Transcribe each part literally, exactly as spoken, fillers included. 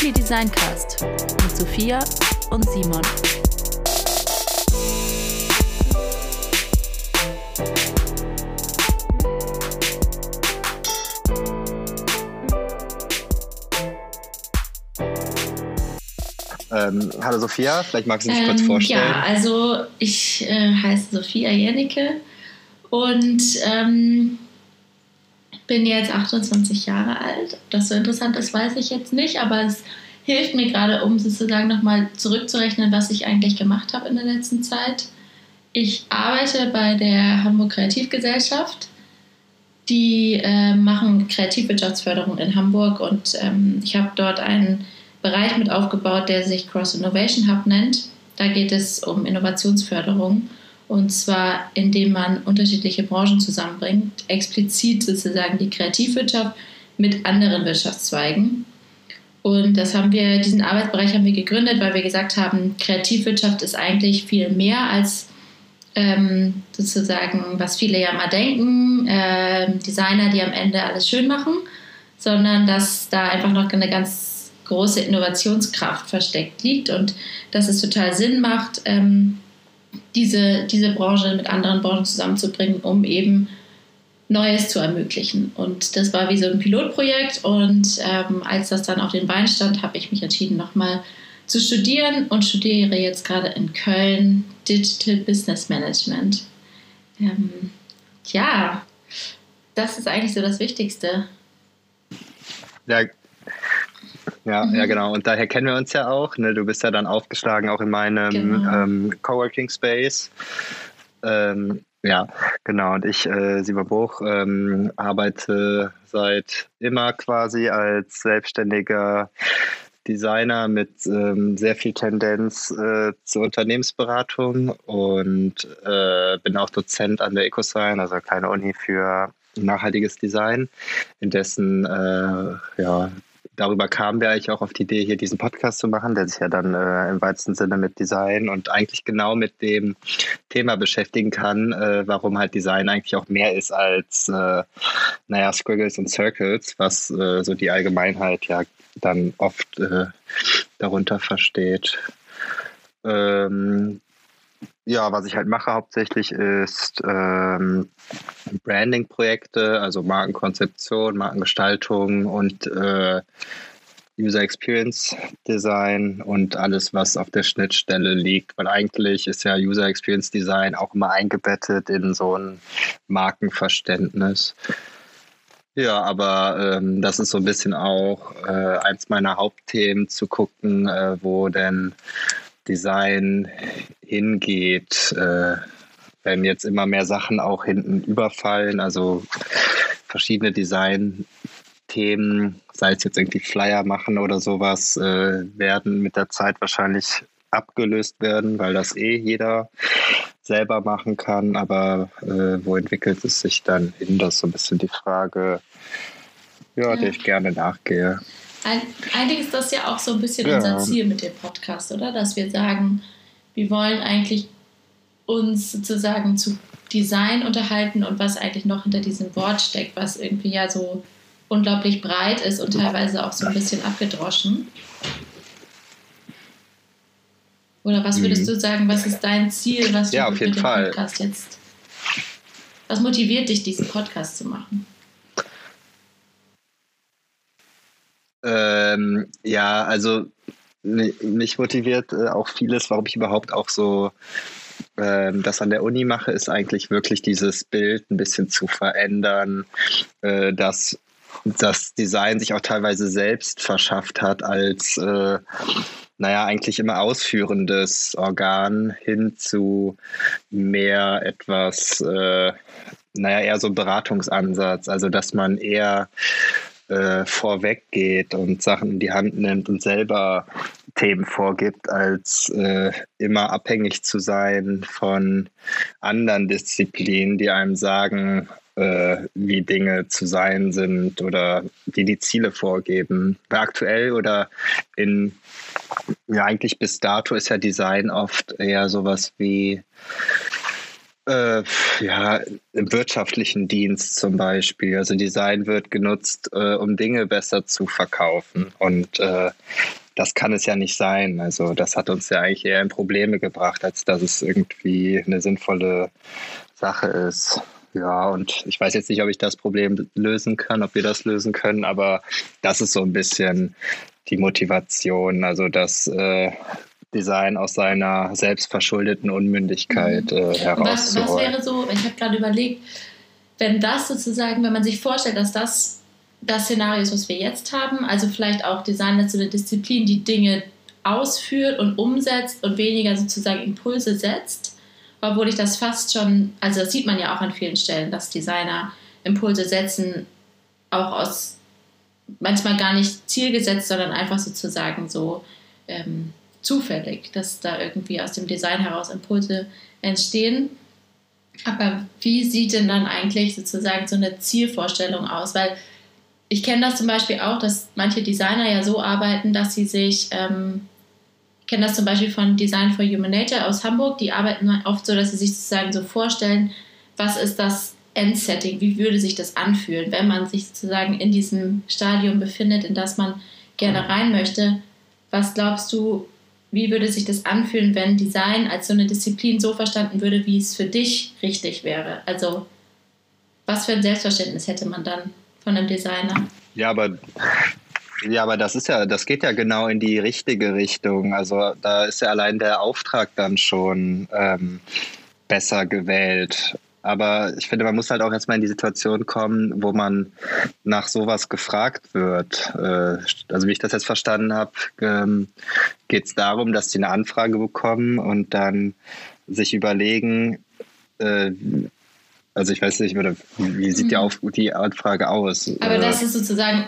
Happy Designcast mit Sophia und Simon. Ähm, hallo Sophia, vielleicht magst du dich ähm, kurz vorstellen. Ja, also ich äh, heiße Sophia Jennecke und ähm, bin jetzt achtundzwanzig Jahre alt. Ob das so interessant ist, weiß ich jetzt nicht, aber es hilft mir gerade, um sozusagen nochmal zurückzurechnen, was ich eigentlich gemacht habe in der letzten Zeit. Ich arbeite bei der Hamburg Kreativgesellschaft. Die äh, machen Kreativwirtschaftsförderung in Hamburg und ähm, ich habe dort einen Bereich mit aufgebaut, der sich Cross Innovation Hub nennt. Da geht es um Innovationsförderung und zwar indem man unterschiedliche Branchen zusammenbringt, explizit sozusagen die Kreativwirtschaft mit anderen Wirtschaftszweigen. Und das haben wir, diesen Arbeitsbereich haben wir gegründet, weil wir gesagt haben, Kreativwirtschaft ist eigentlich viel mehr als ähm, sozusagen, was viele ja mal denken, äh, Designer, die am Ende alles schön machen, sondern dass da einfach noch eine ganz große Innovationskraft versteckt liegt und dass es total Sinn macht, ähm, diese, diese Branche mit anderen Branchen zusammenzubringen, um eben Neues zu ermöglichen. Und das war wie so ein Pilotprojekt und ähm, als das dann auf den Beinen stand, habe ich mich entschieden, nochmal zu studieren und studiere jetzt gerade in Köln Digital Business Management. Ähm, ja, das ist eigentlich so das Wichtigste. Ja, Ja, mhm. ja, genau. Und daher kennen wir uns ja auch. Ne? Du bist ja dann aufgeschlagen auch in meinem genau. ähm, Coworking Space. Ähm, ja, genau. Und ich, äh, Simon Bruch, ähm, arbeite seit immer quasi als selbstständiger Designer mit ähm, sehr viel Tendenz äh, zur Unternehmensberatung und äh, bin auch Dozent an der EcoSign, also keine Uni für nachhaltiges Design, in dessen äh, ja, darüber kamen wir eigentlich auch auf die Idee, hier diesen Podcast zu machen, der sich ja dann äh, im weitesten Sinne mit Design und eigentlich genau mit dem Thema beschäftigen kann, äh, warum halt Design eigentlich auch mehr ist als, äh, naja, Squiggles und Circles, was äh, so die Allgemeinheit ja dann oft äh, darunter versteht. Ähm, Ja, was ich halt mache hauptsächlich ist ähm, Branding-Projekte, also Markenkonzeption, Markengestaltung und äh, User Experience Design und alles, was auf der Schnittstelle liegt. Weil eigentlich ist ja User Experience Design auch immer eingebettet in so ein Markenverständnis. Ja, aber ähm, das ist so ein bisschen auch äh, eins meiner Hauptthemen, zu gucken, äh, wo denn Design hingeht, äh, wenn jetzt immer mehr Sachen auch hinten überfallen, also verschiedene Design-Themen, sei es jetzt irgendwie Flyer machen oder sowas, äh, werden mit der Zeit wahrscheinlich abgelöst werden, weil das eh jeder selber machen kann, aber äh, wo entwickelt es sich dann hin? Das ist so ein bisschen die Frage, ja, ja. der ich gerne nachgehe. Eigentlich ist das ja auch so ein bisschen ja. unser Ziel mit dem Podcast, oder? Dass wir sagen, wir wollen eigentlich uns sozusagen zu Design unterhalten und was eigentlich noch hinter diesem Wort steckt, was irgendwie ja so unglaublich breit ist und teilweise auch so ein bisschen abgedroschen. Oder was würdest mhm. du sagen, was ist dein Ziel, was du ja, mit dem Fall. Podcast jetzt, was motiviert dich, diesen Podcast zu machen? Ähm, ja, also mich motiviert äh, auch vieles, warum ich überhaupt auch so ähm, das an der Uni mache, ist eigentlich wirklich dieses Bild ein bisschen zu verändern, äh, dass das Design sich auch teilweise selbst verschafft hat als, äh, naja, eigentlich immer ausführendes Organ hin zu mehr etwas, äh, naja, eher so ein Beratungsansatz, also dass man eher Äh, vorweg geht und Sachen in die Hand nimmt und selber Themen vorgibt, als äh, immer abhängig zu sein von anderen Disziplinen, die einem sagen, äh, wie Dinge zu sein sind oder die die Ziele vorgeben. Weil aktuell oder in, ja eigentlich bis dato ist ja Design oft eher sowas wie Äh, ja, im wirtschaftlichen Dienst zum Beispiel. Also Design wird genutzt, äh, um Dinge besser zu verkaufen. Und äh, das kann es ja nicht sein. Also das hat uns ja eigentlich eher in Probleme gebracht, als dass es irgendwie eine sinnvolle Sache ist. Ja, und ich weiß jetzt nicht, ob ich das Problem lösen kann, ob wir das lösen können, aber das ist so ein bisschen die Motivation, also das äh, Design aus seiner selbstverschuldeten Unmündigkeit äh, herauszuholen. Was, was wäre so, ich habe gerade überlegt, wenn das sozusagen, wenn man sich vorstellt, dass das das Szenario ist, was wir jetzt haben, also vielleicht auch Design als so eine Disziplin, die Dinge ausführt und umsetzt und weniger sozusagen Impulse setzt, obwohl ich das fast schon, also das sieht man ja auch an vielen Stellen, dass Designer Impulse setzen, auch aus manchmal gar nicht zielgesetzt, sondern einfach sozusagen so ähm, zufällig, dass da irgendwie aus dem Design heraus Impulse entstehen. Aber wie sieht denn dann eigentlich sozusagen so eine Zielvorstellung aus? Weil ich kenne das zum Beispiel auch, dass manche Designer ja so arbeiten, dass sie sich, ähm, ich kenne das zum Beispiel von Design for Human Nature aus Hamburg, die arbeiten oft so, dass sie sich sozusagen so vorstellen, was ist das Endsetting, wie würde sich das anfühlen, wenn man sich sozusagen in diesem Stadium befindet, in das man gerne rein möchte. Was glaubst du, wie würde sich das anfühlen, wenn Design als so eine Disziplin so verstanden würde, wie es für dich richtig wäre? Also was für ein Selbstverständnis hätte man dann von einem Designer? Ja, aber ja, aber das ist ja, das geht ja genau in die richtige Richtung. Also da ist ja allein der Auftrag dann schon ähm, besser gewählt. Aber ich finde, man muss halt auch erstmal in die Situation kommen, wo man nach sowas gefragt wird. Also wie ich das jetzt verstanden habe, geht es darum, dass die eine Anfrage bekommen und dann sich überlegen, also ich weiß nicht, wie sieht die, Auf- die Anfrage aus? Aber das ist sozusagen...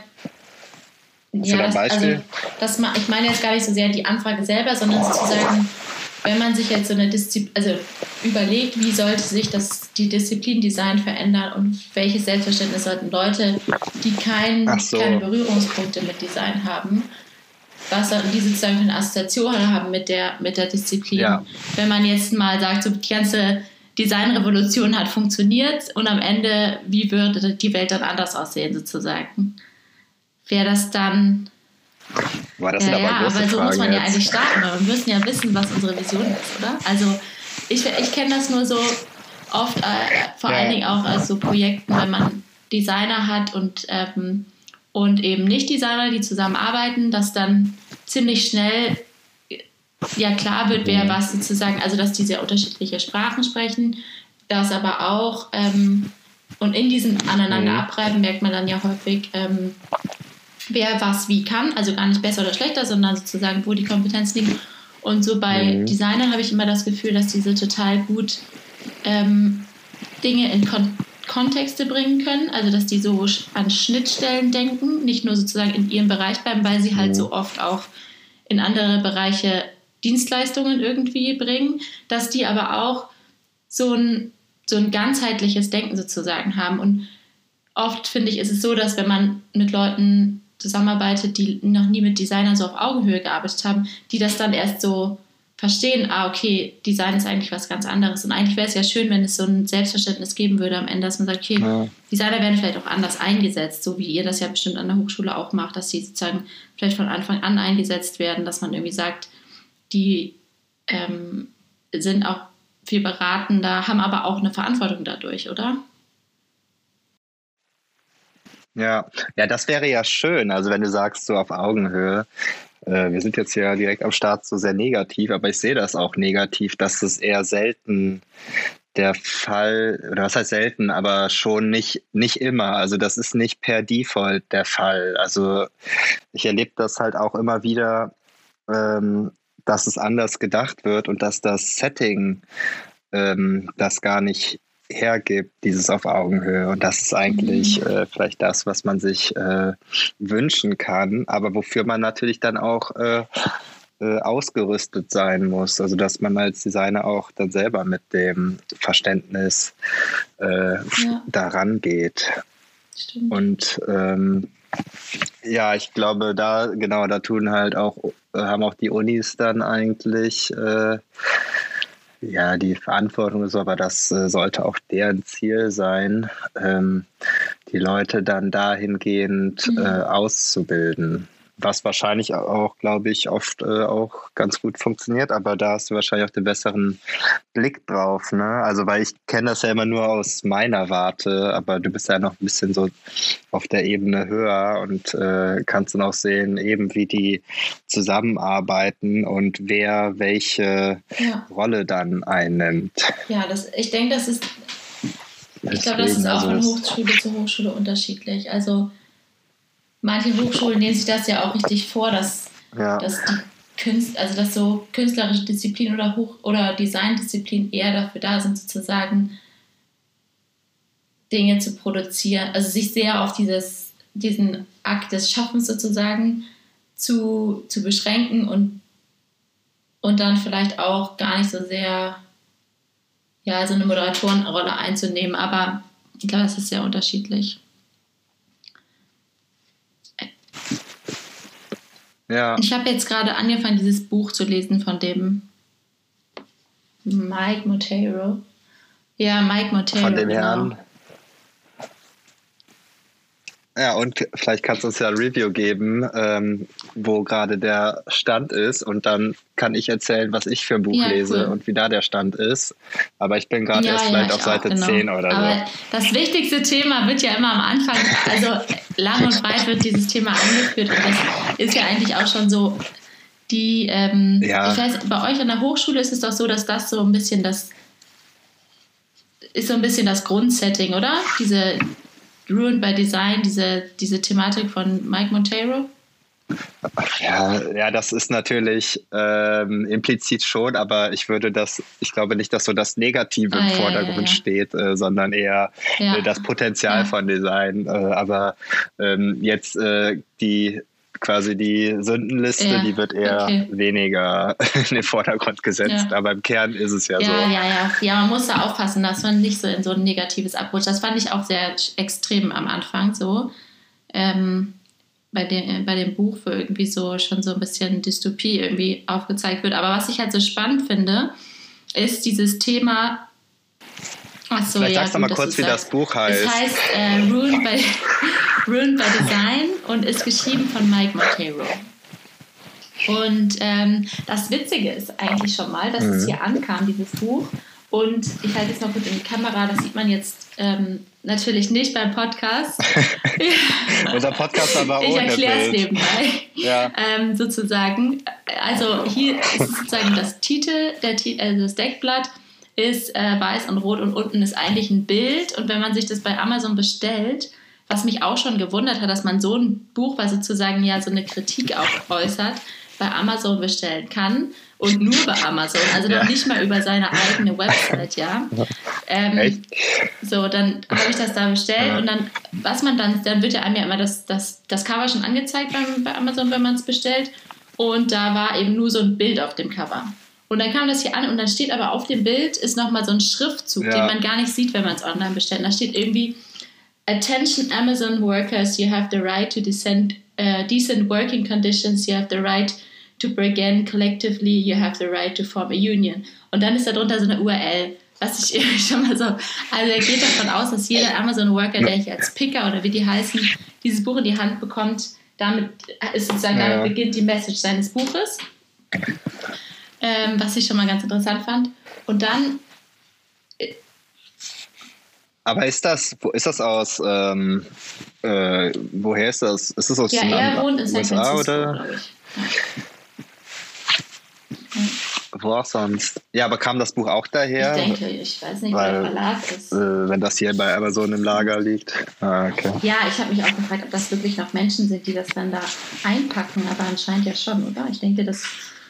Ja, das, also das, ich meine jetzt gar nicht so sehr die Anfrage selber, sondern sozusagen, wenn man sich jetzt so eine Disziplin, also überlegt, wie sollte sich das, die Disziplin Design verändern und welches Selbstverständnis sollten Leute, die kein, so. keine Berührungspunkte mit Design haben, was sollten die sozusagen für eine Assoziation haben mit der, mit der Disziplin. Ja. Wenn man jetzt mal sagt, so die ganze Designrevolution hat funktioniert und am Ende, wie würde die Welt dann anders aussehen sozusagen? Wäre das dann... Boah, das ja, sind aber, ja, aber so Fragen muss man jetzt. ja eigentlich starten, weil wir müssen ja wissen, was unsere Vision ist, oder? Also ich, ich kenne das nur so oft, äh, vor ja. allen Dingen auch aus so Projekten, wenn man Designer hat und, ähm, und eben Nicht-Designer, die zusammenarbeiten, dass dann ziemlich schnell ja klar wird, wer was sozusagen, also dass die sehr unterschiedliche Sprachen sprechen, dass aber auch ähm, und in diesem Aneinander-Abreiben merkt man dann ja häufig, ähm, wer was wie kann, also gar nicht besser oder schlechter, sondern sozusagen, wo die Kompetenzen liegen. Und so bei mhm. Designern habe ich immer das Gefühl, dass diese total gut ähm, Dinge in Kon- Kontexte bringen können, also dass die so an Schnittstellen denken, nicht nur sozusagen in ihrem Bereich bleiben, weil sie halt mhm. so oft auch in andere Bereiche Dienstleistungen irgendwie bringen, dass die aber auch so ein, so ein ganzheitliches Denken sozusagen haben. Und oft, finde ich, ist es so, dass wenn man mit Leuten zusammenarbeitet, die noch nie mit Designern so auf Augenhöhe gearbeitet haben, die das dann erst so verstehen, ah, okay, Design ist eigentlich was ganz anderes. Und eigentlich wäre es ja schön, wenn es so ein Selbstverständnis geben würde am Ende, dass man sagt, okay, ja. Designer werden vielleicht auch anders eingesetzt, so wie ihr das ja bestimmt an der Hochschule auch macht, dass sie sozusagen vielleicht von Anfang an eingesetzt werden, dass man irgendwie sagt, die ähm, sind auch viel beratender, haben aber auch eine Verantwortung dadurch, oder? Ja, ja, das wäre ja schön. Also wenn du sagst, so auf Augenhöhe, äh, wir sind jetzt ja direkt am Start so sehr negativ, aber ich sehe das auch negativ, dass es eher selten der Fall, oder was heißt selten, aber schon nicht, nicht immer. Also das ist nicht per Default der Fall. Also ich erlebe das halt auch immer wieder, ähm, dass es anders gedacht wird und dass das Setting ähm, das gar nicht hergibt, dieses auf Augenhöhe. Und das ist eigentlich äh, vielleicht das, was man sich äh, wünschen kann, aber wofür man natürlich dann auch äh, äh, ausgerüstet sein muss. Also dass man als Designer auch dann selber mit dem Verständnis äh, ja. daran geht. Stimmt. Und ähm, ja, ich glaube, da genau, da tun halt auch, haben auch die Unis dann eigentlich äh, ja, die Verantwortung ist, aber das äh, sollte auch deren Ziel sein, ähm, die Leute dann dahingehend mhm. äh, auszubilden. was wahrscheinlich auch, glaube ich, oft äh, auch ganz gut funktioniert, aber da hast du wahrscheinlich auch den besseren Blick drauf, ne? Also, weil ich kenne das ja immer nur aus meiner Warte, aber du bist ja noch ein bisschen so auf der Ebene höher und äh, kannst dann auch sehen, eben wie die zusammenarbeiten und wer welche ja. Rolle dann einnimmt. Ja, das, ich denke, das ist, ich glaube, das ist auch von Hochschule zu Hochschule unterschiedlich. Also manche Hochschulen nehmen sich das ja auch richtig vor, dass, ja. dass die Künst, also dass so künstlerische Disziplinen oder Hoch- oder Designdisziplinen eher dafür da sind, sozusagen Dinge zu produzieren, also sich sehr auf dieses, diesen Akt des Schaffens sozusagen zu, zu beschränken und, und dann vielleicht auch gar nicht so sehr ja, so eine Moderatorenrolle einzunehmen, aber ich glaube, das ist sehr unterschiedlich. Ja. Ich habe jetzt gerade angefangen, dieses Buch zu lesen von dem Mike Monteiro. Ja, Mike Monteiro. Von dem genau. Herrn. Ja, und vielleicht kannst du uns ja ein Review geben, ähm, wo gerade der Stand ist. Und dann kann ich erzählen, was ich für ein Buch ja, lese cool. und wie da der Stand ist. Aber ich bin gerade ja, erst ja, vielleicht auf Seite auch, genau. zehn oder Aber so. das wichtigste Thema wird ja immer am Anfang, also lang und breit wird dieses Thema angeführt. Und das ist ja eigentlich auch schon so, die, ähm, Ja. ich weiß, bei euch an der Hochschule ist es doch so, dass das so ein bisschen das, ist so ein bisschen das Grundsetting, oder? Diese Ruined by Design, diese, diese Thematik von Mike Monteiro? Ja, ja, das ist natürlich ähm, implizit schon, aber ich würde das, ich glaube nicht, dass so das Negative ah, im ja, Vordergrund ja, ja. steht, äh, sondern eher ja. äh, das Potenzial ja. von Design. Äh, aber ähm, jetzt äh, die quasi die Sündenliste, ja. die wird eher okay. weniger in den Vordergrund gesetzt, ja. aber im Kern ist es ja, ja so. Ja, ja, ja. Man muss da aufpassen, dass man nicht so in so ein negatives abrutscht. Das fand ich auch sehr extrem am Anfang so. Ähm, bei dem, bei dem Buch, wo irgendwie so schon so ein bisschen Dystopie irgendwie aufgezeigt wird. Aber was ich halt so spannend finde, ist dieses Thema. Achso, Vielleicht ja, sagst du mal kurz, wie das Buch heißt. Es heißt äh, Ruined, by, Ruined by Design und ist geschrieben von Mike Monteiro. Und ähm, das Witzige ist eigentlich schon mal, dass mhm. es hier ankam, dieses Buch. Und ich halte es mal kurz in die Kamera, das sieht man jetzt ähm, natürlich nicht beim Podcast. Unser Podcast aber ich ohne erkläre es Bild. nebenbei. Ja. Ähm, sozusagen. Also hier ist sozusagen das Titel, der, also das Deckblatt ist äh, weiß und rot und unten ist eigentlich ein Bild. Und wenn man sich das bei Amazon bestellt, was mich auch schon gewundert hat, dass man so ein Buch, was sozusagen ja so eine Kritik auch äußert, bei Amazon bestellen kann. Und nur bei Amazon, also ja. noch nicht mal über seine eigene Website, ja. Ähm, Echt? So, dann habe ich das da bestellt ja. und dann, was man dann, dann wird ja einem ja immer das, das, das Cover schon angezeigt beim, bei Amazon, wenn man es bestellt. Und da war eben nur so ein Bild auf dem Cover. Und dann kam das hier an und dann steht aber auf dem Bild ist nochmal so ein Schriftzug, ja. den man gar nicht sieht, wenn man es online bestellt. Da steht irgendwie, Attention Amazon workers, you have the right to decent, uh, decent working conditions, you have the right to begin collectively, you have the right to form a union. Und dann ist da drunter so eine U R L, was ich irgendwie schon mal so, also er geht davon aus, dass jeder Amazon-Worker, der hier als Picker oder wie die heißen, dieses Buch in die Hand bekommt, damit ist sozusagen, ja. damit beginnt die Message seines Buches, ähm, was ich schon mal ganz interessant fand. Und dann Aber ist das, wo ist das aus, ähm, äh, woher ist das? Ist das aus ja, den er wohnt in San U S A Francisco, oder? glaube ich. Ja. Wo auch sonst? Ja, aber kam das Buch auch daher? Ich denke, ich weiß nicht, Weil, wo der Verlag ist. Äh, wenn das hier bei Amazon im Lager liegt. Ah, okay. Ja, ich habe mich auch gefragt, ob das wirklich noch Menschen sind, die das dann da einpacken, aber anscheinend ja schon, oder? Ich denke, das...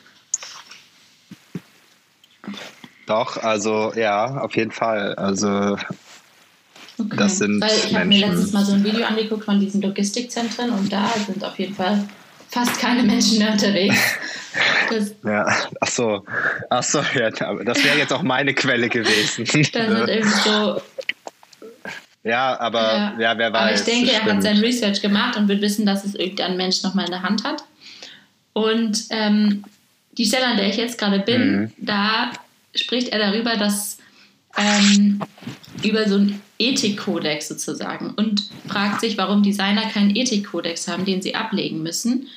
Doch, also ja, auf jeden Fall. Also okay. das sind Weil ich habe mir Menschen. letztens mal so ein Video angeguckt von diesen Logistikzentren und da sind auf jeden Fall fast keine Menschen mehr unterwegs. Das, ja, ach so, ach so, ja, das wäre jetzt auch meine Quelle gewesen. Da sind irgendwie so. Ja, aber ja, ja wer weiß. Aber ich denke, er stimmt. hat sein Research gemacht und wird wissen, dass es irgendein Mensch nochmal in der Hand hat. Und ähm, die Stelle, an der ich jetzt gerade bin, mhm. da spricht er darüber, dass ähm, über so einen Ethikkodex sozusagen und fragt sich, warum Designer keinen Ethikkodex haben, den sie ablegen müssen.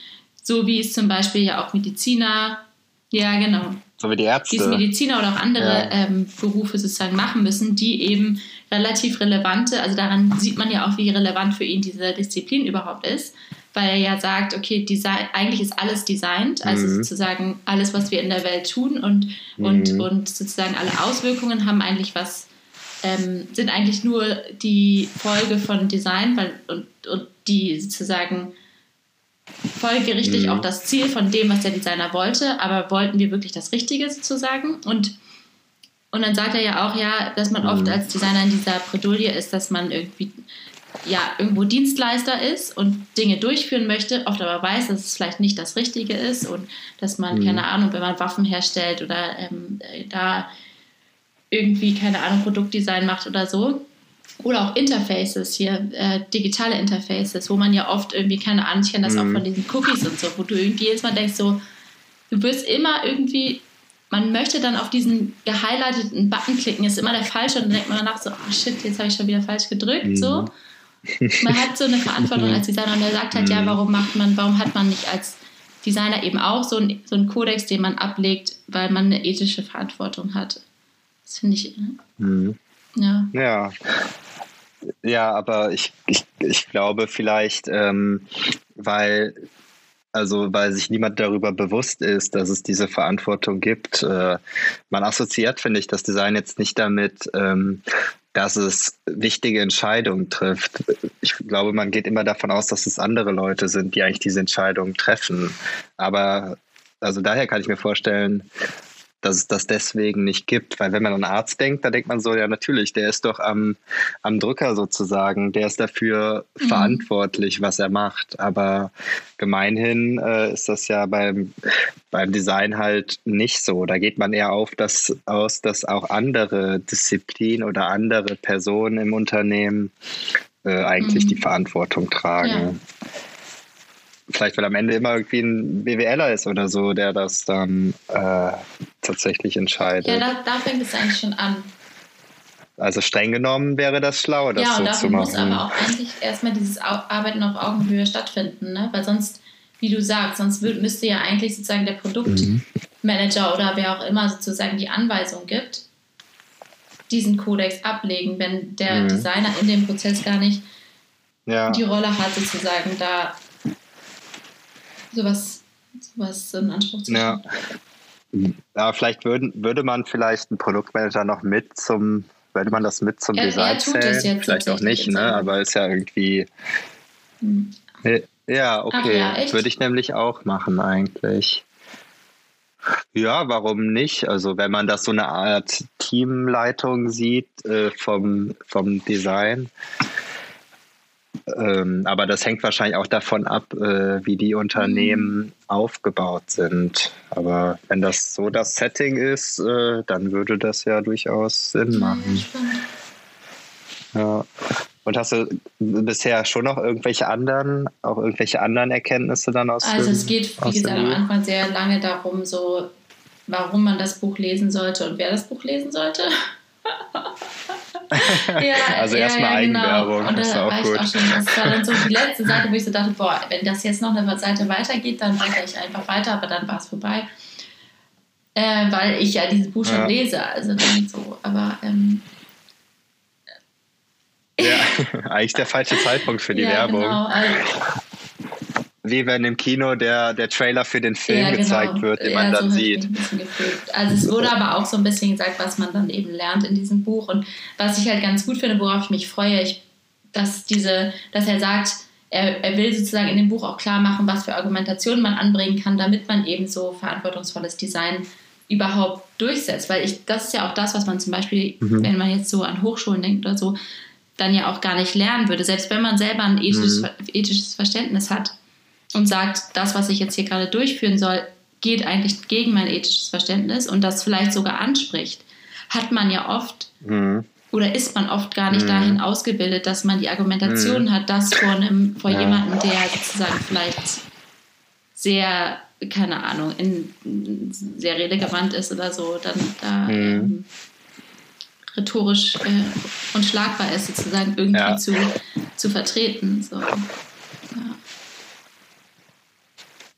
So wie es zum Beispiel ja auch Mediziner, ja genau, so wie die Ärzte, wie es Mediziner oder auch andere ja. ähm, Berufe sozusagen machen müssen, die eben relativ relevante, also daran sieht man ja auch, wie relevant für ihn diese Disziplin überhaupt ist, weil er ja sagt, okay, Design, eigentlich ist alles designt, also mhm. sozusagen alles, was wir in der Welt tun und, mhm. und, und sozusagen alle Auswirkungen haben eigentlich was, ähm, sind eigentlich nur die Folge von Design, weil und, und die sozusagen folgerichtig mhm. auch das Ziel von dem, was der Designer wollte, aber wollten wir wirklich das Richtige sozusagen? Und, und dann sagt er ja auch, ja, dass man mhm. oft als Designer in dieser Bredouille ist, dass man irgendwie ja, irgendwo Dienstleister ist und Dinge durchführen möchte, oft aber weiß, dass es vielleicht nicht das Richtige ist und dass man, mhm. keine Ahnung, wenn man Waffen herstellt oder ähm, da irgendwie, keine Ahnung, Produktdesign macht oder so, oder auch Interfaces hier, äh, digitale Interfaces, wo man ja oft irgendwie, keine Ahnung, ich kenne das mhm. auch von diesen Cookies und so, wo du irgendwie jedes Mal denkst so, du wirst immer irgendwie, man möchte dann auf diesen gehighlighteten Button klicken, ist immer der falsche und dann denkt man danach so, oh shit, jetzt habe ich schon wieder falsch gedrückt, mhm. so. Man hat so eine Verantwortung als Designer und er sagt halt, mhm. ja, warum macht man, warum hat man nicht als Designer eben auch so einen so einen Kodex, den man ablegt, weil man eine ethische Verantwortung hat. Das finde ich, mhm. ja. Ja. Ja, aber ich, ich, ich glaube vielleicht, ähm, weil, also weil sich niemand darüber bewusst ist, dass es diese Verantwortung gibt. Äh, man assoziiert, finde ich, das Design jetzt nicht damit, ähm, dass es wichtige Entscheidungen trifft. Ich glaube, man geht immer davon aus, dass es andere Leute sind, die eigentlich diese Entscheidungen treffen. Aber also daher kann ich mir vorstellen, dass es das deswegen nicht gibt. Weil wenn man an einen Arzt denkt, da denkt man so, ja natürlich, der ist doch am, am Drücker sozusagen, der ist dafür mhm. verantwortlich, was er macht. Aber gemeinhin äh, ist das ja beim, beim Design halt nicht so. Da geht man eher auf das, aus, dass auch andere Disziplinen oder andere Personen im Unternehmen äh, eigentlich mhm. die Verantwortung tragen. Ja. Vielleicht, weil am Ende immer irgendwie ein BWLer ist oder so, der das dann äh, tatsächlich entscheidet. Ja, da, da fängt es eigentlich schon an. Also streng genommen wäre das schlau, das ja, so zu machen. Ja, und dafür muss aber auch eigentlich erstmal dieses Arbeiten auf Augenhöhe stattfinden, ne? Weil sonst, wie du sagst, sonst würd, müsste ja eigentlich sozusagen der Produktmanager mhm. oder wer auch immer sozusagen die Anweisung gibt, diesen Kodex ablegen, wenn der mhm. Designer in dem Prozess gar nicht ja. die Rolle hat, sozusagen da sowas, sowas in Anspruch zu nehmen. Ja. ja, vielleicht würden, würde man vielleicht einen Produktmanager noch mit zum, würde man das mit zum er, Design er tut zählen? Es jetzt vielleicht auch nicht, ne? Aber ist ja irgendwie. Hm. Ja, okay. Ja, würde ich nämlich auch machen eigentlich. Ja, warum nicht? Also wenn man das so eine Art Teamleitung sieht äh, vom, vom Design. Ähm, aber das hängt wahrscheinlich auch davon ab, äh, wie die Unternehmen mhm. aufgebaut sind. Aber wenn das so das Setting ist, äh, dann würde das ja durchaus Sinn machen. Ja, ja. Und hast du bisher schon noch irgendwelche anderen, auch irgendwelche anderen Erkenntnisse dann aus Also dem, es geht, wie gesagt, am Anfang sehr lange darum, so warum man das Buch lesen sollte und wer das Buch lesen sollte. ja, also erstmal ja, ja, Eigenwerbung, genau. Und das ist auch gut. Auch schon, das war dann so die letzte Seite, wo ich so dachte, boah, wenn das jetzt noch eine Seite weitergeht, dann blätter ich einfach weiter, aber dann war es vorbei. Äh, weil ich ja dieses Buch schon ja. lese, also dann so, aber ähm, ja, eigentlich der falsche Zeitpunkt für die ja, Werbung. Genau. Also, wie wenn im Kino der, der Trailer für den Film ja, genau. gezeigt wird, den ja, man dann so sieht. Also es wurde aber auch so ein bisschen gesagt, was man dann eben lernt in diesem Buch und was ich halt ganz gut finde, worauf ich mich freue, ich, dass, diese, dass er sagt, er, er will sozusagen in dem Buch auch klar machen, was für Argumentationen man anbringen kann, damit man eben so verantwortungsvolles Design überhaupt durchsetzt. Weil ich, das ist ja auch das, was man zum Beispiel, mhm. wenn man jetzt so an Hochschulen denkt oder so, dann ja auch gar nicht lernen würde. Selbst wenn man selber ein ethisches, mhm. ethisches Verständnis hat und sagt, das, was ich jetzt hier gerade durchführen soll, geht eigentlich gegen mein ethisches Verständnis und das vielleicht sogar anspricht, hat man ja oft mhm. oder ist man oft gar nicht mhm. dahin ausgebildet, dass man die Argumentation mhm. hat, dass vor, einem, vor ja. jemandem, der sozusagen vielleicht sehr, keine Ahnung, in, sehr redegewandt ist oder so, dann da mhm. ähm, rhetorisch äh, unschlagbar ist, sozusagen irgendwie ja. zu, zu vertreten. So. Ja.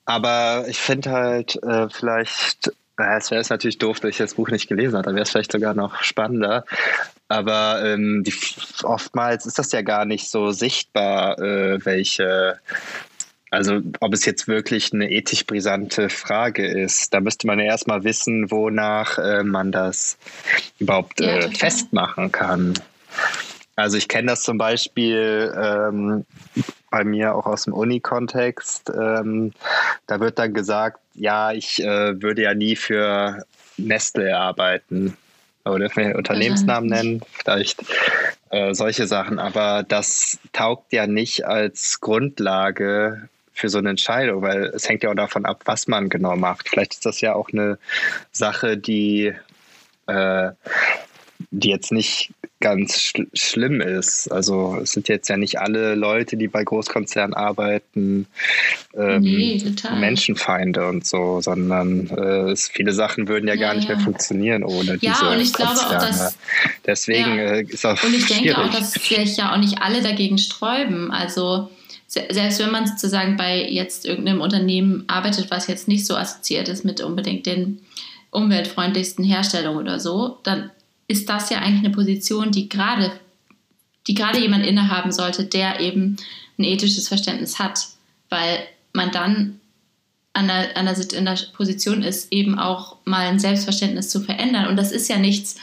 Aber ich finde halt äh, vielleicht, äh, es wäre es natürlich doof, dass ich das Buch nicht gelesen habe, dann wäre es vielleicht sogar noch spannender. Aber ähm, die, oftmals ist das ja gar nicht so sichtbar, äh, welche, also ob es jetzt wirklich eine ethisch brisante Frage ist. Da müsste man ja erstmal wissen, wonach äh, man das überhaupt Ja, äh, total. festmachen kann. Also ich kenne das zum Beispiel ähm, bei mir auch aus dem Uni-Kontext. Ähm, da wird dann gesagt, ja, ich äh, würde ja nie für Nestle arbeiten. Oder dürfen wir Unternehmensnamen nennen? Vielleicht äh, solche Sachen. Aber das taugt ja nicht als Grundlage für so eine Entscheidung, weil es hängt ja auch davon ab, was man genau macht. Vielleicht ist das ja auch eine Sache, die, äh, die jetzt nicht ganz schl- schlimm ist. Also es sind jetzt ja nicht alle Leute, die bei Großkonzernen arbeiten, ähm, Nee, total. Menschenfeinde und so, sondern äh, es, viele Sachen würden ja, Ja, gar nicht ja. mehr funktionieren ohne Ja, diese und ich glaube auch, Konzerne. dass Deswegen Ja. äh, ist auch Und ich denke schwierig. auch, dass sich ja auch nicht alle dagegen sträuben. Also se- selbst wenn man sozusagen bei jetzt irgendeinem Unternehmen arbeitet, was jetzt nicht so assoziiert ist mit unbedingt den umweltfreundlichsten Herstellungen oder so, dann ist das ja eigentlich eine Position, die gerade die gerade jemand innehaben sollte, der eben ein ethisches Verständnis hat, weil man dann an der, an der, Sit- in der Position ist, eben auch mal ein Selbstverständnis zu verändern. Und das ist ja nichts,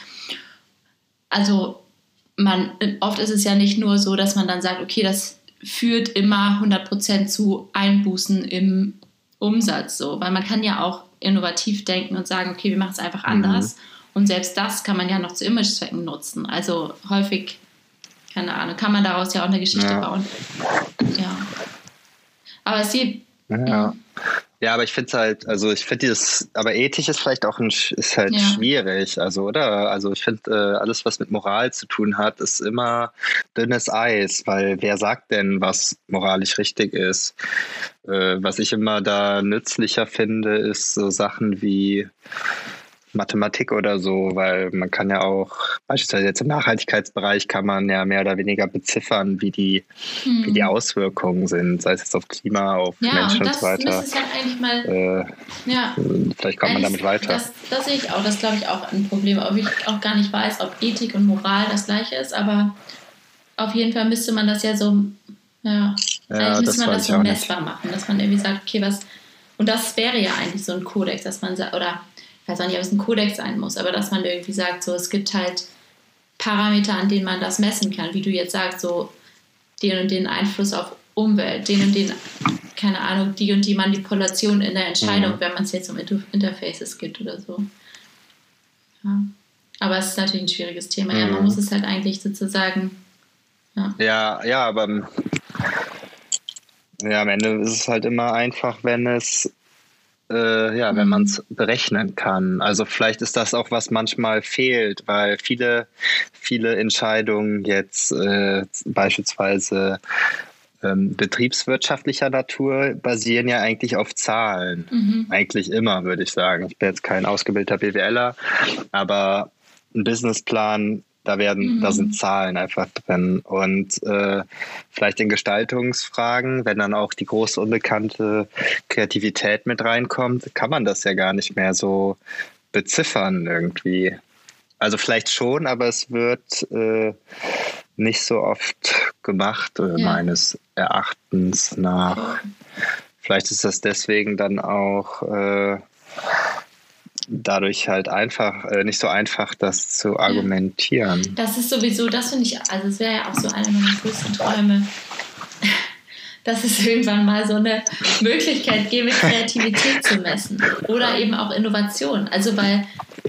also man, oft ist es ja nicht nur so, dass man dann sagt, okay, das führt immer hundert Prozent zu Einbußen im Umsatz, so, weil man kann ja auch innovativ denken und sagen, okay, wir machen es einfach anders. Und selbst das kann man ja noch zu Imagezwecken nutzen. Also häufig, keine Ahnung, kann man daraus ja auch eine Geschichte Ja. bauen. Ja. Aber es sieht, Ja. Ja, aber ich finde es halt, also ich finde dieses, aber ethisch ist vielleicht auch ein, Sch- ist halt Ja. schwierig, also oder? Also ich finde, äh, alles, was mit Moral zu tun hat, ist immer dünnes Eis, weil wer sagt denn, was moralisch richtig ist? Äh, was ich immer da nützlicher finde, ist so Sachen wie Mathematik oder so, weil man kann ja auch, beispielsweise jetzt im Nachhaltigkeitsbereich kann man ja mehr oder weniger beziffern, wie die, wie die Auswirkungen sind, sei es jetzt auf Klima, auf ja, Menschen und und das so weiter. müsste es halt eigentlich mal, Äh, ja, vielleicht kommt man damit eigentlich- weiter. Das, das sehe ich auch, das glaube ich auch ein Problem, ob ich auch gar nicht weiß, ob Ethik und Moral das gleiche ist, aber auf jeden Fall müsste man das ja so, ja, Ja, eigentlich das müsste man weiß das ich so auch nicht. messbar machen, dass man irgendwie sagt, okay, was, und das wäre ja eigentlich so ein Kodex, dass man sagt, oder ich weiß auch nicht, ob es ein Kodex sein muss, aber dass man irgendwie sagt, so, es gibt halt Parameter, an denen man das messen kann, wie du jetzt sagst, so den und den Einfluss auf Umwelt, den und den, keine Ahnung, die und die Manipulation in der Entscheidung, Mhm. wenn man es jetzt um Inter- Interfaces gibt oder so. Ja. Aber es ist natürlich ein schwieriges Thema. Ja, man Mhm. muss es halt eigentlich sozusagen, ja. Ja, ja, aber ähm, ja, am Ende ist es halt immer einfach, wenn es äh, ja, wenn Mhm. man es berechnen kann. Also vielleicht ist das auch, was manchmal fehlt, weil viele, viele Entscheidungen jetzt äh, beispielsweise ähm, betriebswirtschaftlicher Natur basieren ja eigentlich auf Zahlen. Mhm. Eigentlich immer, würde ich sagen. Ich bin jetzt kein ausgebildeter BWLer, aber ein Businessplan, da werden, Mhm. da sind Zahlen einfach drin. Und äh, vielleicht in Gestaltungsfragen, wenn dann auch die große unbekannte Kreativität mit reinkommt, kann man das ja gar nicht mehr so beziffern irgendwie. Also vielleicht schon, aber es wird äh, nicht so oft gemacht, äh, Ja. meines Erachtens nach. Vielleicht ist das deswegen dann auch äh, dadurch halt einfach, äh, nicht so einfach, das zu argumentieren. Das ist sowieso, das finde ich, also es wäre ja auch so einer meiner größten Träume, dass es irgendwann mal so eine Möglichkeit gäbe, Kreativität zu messen oder eben auch Innovation. Also weil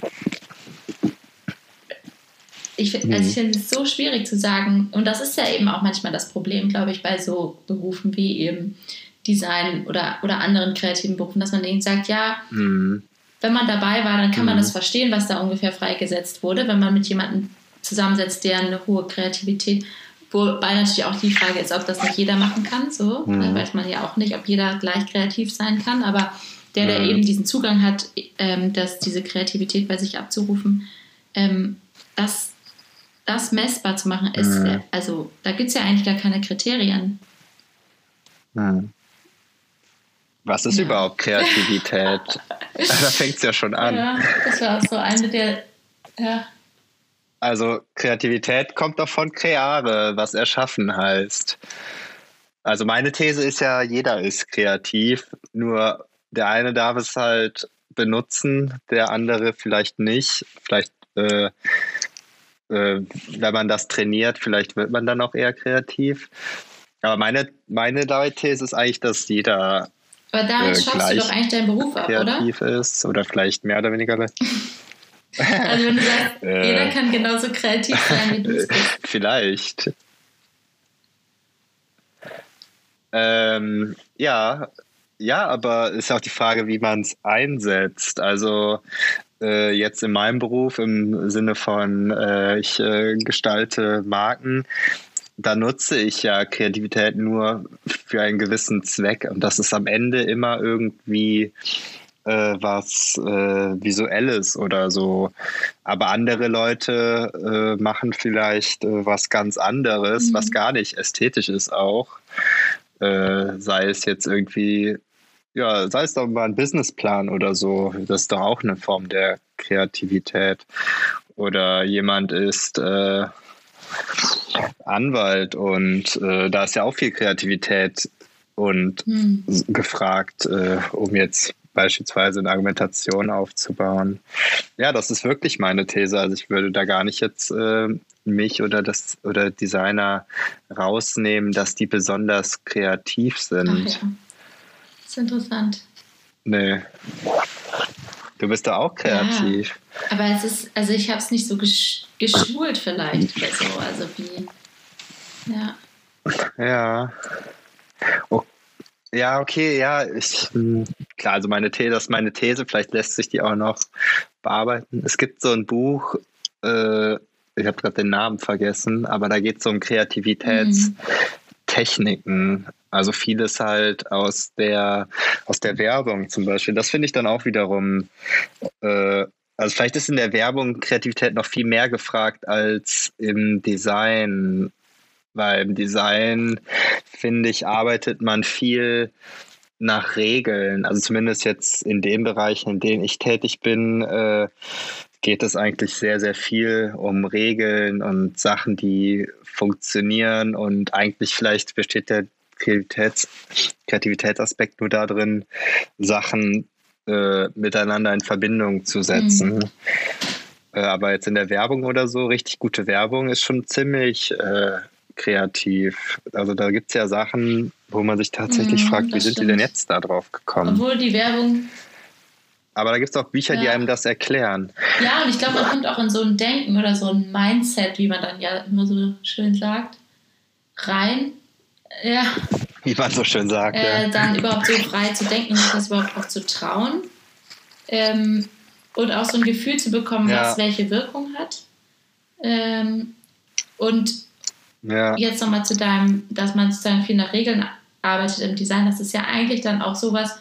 ich, fi- also ich finde es so schwierig zu sagen, und das ist ja eben auch manchmal das Problem, glaube ich, bei so Berufen wie eben Design oder, oder anderen kreativen Berufen, dass man denen sagt, ja, Mhm. wenn man dabei war, dann kann man Mhm. das verstehen, was da ungefähr freigesetzt wurde, wenn man mit jemandem zusammensetzt, der eine hohe Kreativität, wobei natürlich auch die Frage ist, ob das nicht jeder machen kann, so, Mhm. da weiß man ja auch nicht, ob jeder gleich kreativ sein kann, aber der, der Mhm. eben diesen Zugang hat, ähm, dass diese Kreativität bei sich abzurufen, ähm, das, das messbar zu machen, ist, Mhm. äh, also da gibt es ja eigentlich gar keine Kriterien. Mhm. Was ist Ja. überhaupt Kreativität? Da fängt es ja schon an. Ja, das war auch so eine der, ja, Also Kreativität kommt doch von creare, was erschaffen heißt. Also meine These ist ja, jeder ist kreativ, nur der eine darf es halt benutzen, der andere vielleicht nicht. Vielleicht, äh, äh, wenn man das trainiert, vielleicht wird man dann auch eher kreativ. Aber meine, meine These ist eigentlich, dass jeder aber damit äh, schaffst du gleich doch eigentlich deinen Beruf ab, oder? kreativ ist oder vielleicht mehr oder weniger. Also wenn du sagst, Äh. jeder kann genauso kreativ sein, wie du es bist. Vielleicht. Ähm, ja, ja, aber ist auch die Frage, wie man es einsetzt. Also äh, jetzt in meinem Beruf im Sinne von äh, ich äh, gestalte Marken, da nutze ich ja Kreativität nur für einen gewissen Zweck und das ist am Ende immer irgendwie äh, was äh, Visuelles oder so. Aber andere Leute äh, machen vielleicht äh, was ganz anderes, Mhm. was gar nicht ästhetisch ist auch. Äh, sei es jetzt irgendwie, ja, sei es doch mal ein Businessplan oder so. Das ist doch auch eine Form der Kreativität. Oder jemand ist äh, Anwalt und äh, da ist ja auch viel Kreativität und Hm. s- gefragt, äh, um jetzt beispielsweise eine Argumentation aufzubauen. Ja, das ist wirklich meine These. Also ich würde da gar nicht jetzt äh, mich oder das oder Designer rausnehmen, dass die besonders kreativ Ach sind. ja, das ist interessant. Nee. Du bist da auch kreativ. Aber es ist, also ich habe es nicht so gesch geschult vielleicht oder so, also wie, ja. Ja. Oh, ja, okay, ja. Ich, hm, klar, also meine These, das ist meine These, vielleicht lässt sich die auch noch bearbeiten. Es gibt so ein Buch, äh, ich habe gerade den Namen vergessen, aber da geht es um Kreativitätstechniken. Also vieles halt aus der, aus der Werbung zum Beispiel. Das finde ich dann auch wiederum, äh, also vielleicht ist in der Werbung Kreativität noch viel mehr gefragt als im Design. Weil im Design, finde ich, arbeitet man viel nach Regeln. Also zumindest jetzt in den Bereichen, in denen ich tätig bin, äh, geht es eigentlich sehr, sehr viel um Regeln und Sachen, die funktionieren. Und eigentlich vielleicht besteht der Kreativitäts Kreativitätsaspekt nur darin, Sachen äh, miteinander in Verbindung zu setzen. Mhm. Äh, aber jetzt in der Werbung oder so, richtig gute Werbung ist schon ziemlich äh, kreativ. Also da gibt es ja Sachen, wo man sich tatsächlich Mhm, fragt, wie das sind die denn stimmt. jetzt da drauf gekommen? Obwohl die Werbung, Aber da gibt es auch Bücher, die Ja. einem das erklären. ja, und ich glaube, man kommt auch in so ein Denken oder so ein Mindset, wie man dann ja immer so schön sagt, rein. Ja, Wie man so schön sagt. äh, ja. dann überhaupt so frei zu denken und sich das überhaupt auch zu trauen. Ähm, und auch so ein Gefühl zu bekommen, Ja. was welche Wirkung hat. Ähm, und Ja. jetzt nochmal zu deinem, dass man sozusagen viel nach Regeln arbeitet im Design, das ist ja eigentlich dann auch sowas,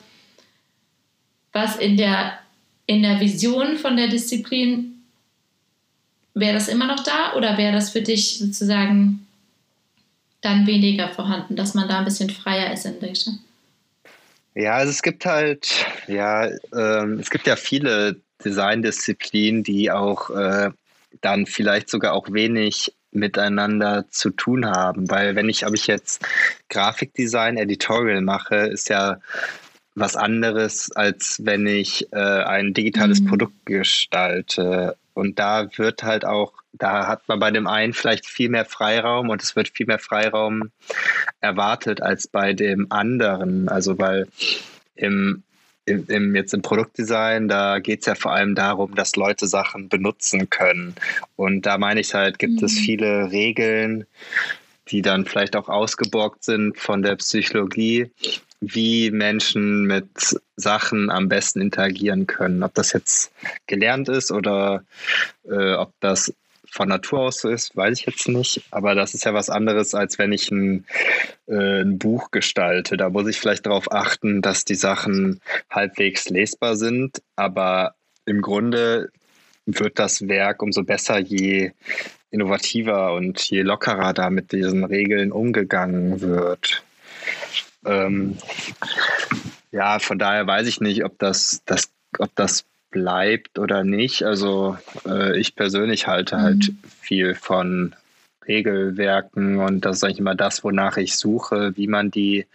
was in der, in der Vision von der Disziplin, wäre das immer noch da oder wäre das für dich sozusagen dann weniger vorhanden, dass man da ein bisschen freier ist in der Richtung? Ja, also es gibt halt, ja, ähm, es gibt ja viele Designdisziplinen, die auch äh, dann vielleicht sogar auch wenig miteinander zu tun haben, weil wenn ich, ob ich jetzt Grafikdesign, Editorial mache, ist ja was anderes, als wenn ich äh, ein digitales Mhm. Produkt gestalte. Und da wird halt auch, da hat man bei dem einen vielleicht viel mehr Freiraum und es wird viel mehr Freiraum erwartet als bei dem anderen. Also weil im, im, im jetzt im Produktdesign, da geht es ja vor allem darum, dass Leute Sachen benutzen können. Und da meine ich halt, gibt es Mhm. viele Regeln, die dann vielleicht auch ausgeborgt sind von der Psychologie, wie Menschen mit Sachen am besten interagieren können. Ob das jetzt gelernt ist oder äh, ob das von Natur aus so ist, weiß ich jetzt nicht. Aber das ist ja was anderes, als wenn ich ein, äh, ein Buch gestalte. Da muss ich vielleicht darauf achten, dass die Sachen halbwegs lesbar sind. Aber im Grunde wird das Werk umso besser, je innovativer und je lockerer da mit diesen Regeln umgegangen wird. Ähm, Ja, von daher weiß ich nicht, ob das, das, ob das bleibt oder nicht. Also äh, ich persönlich halte halt Mhm. viel von Regelwerken und das ist eigentlich immer das, wonach ich suche, wie man die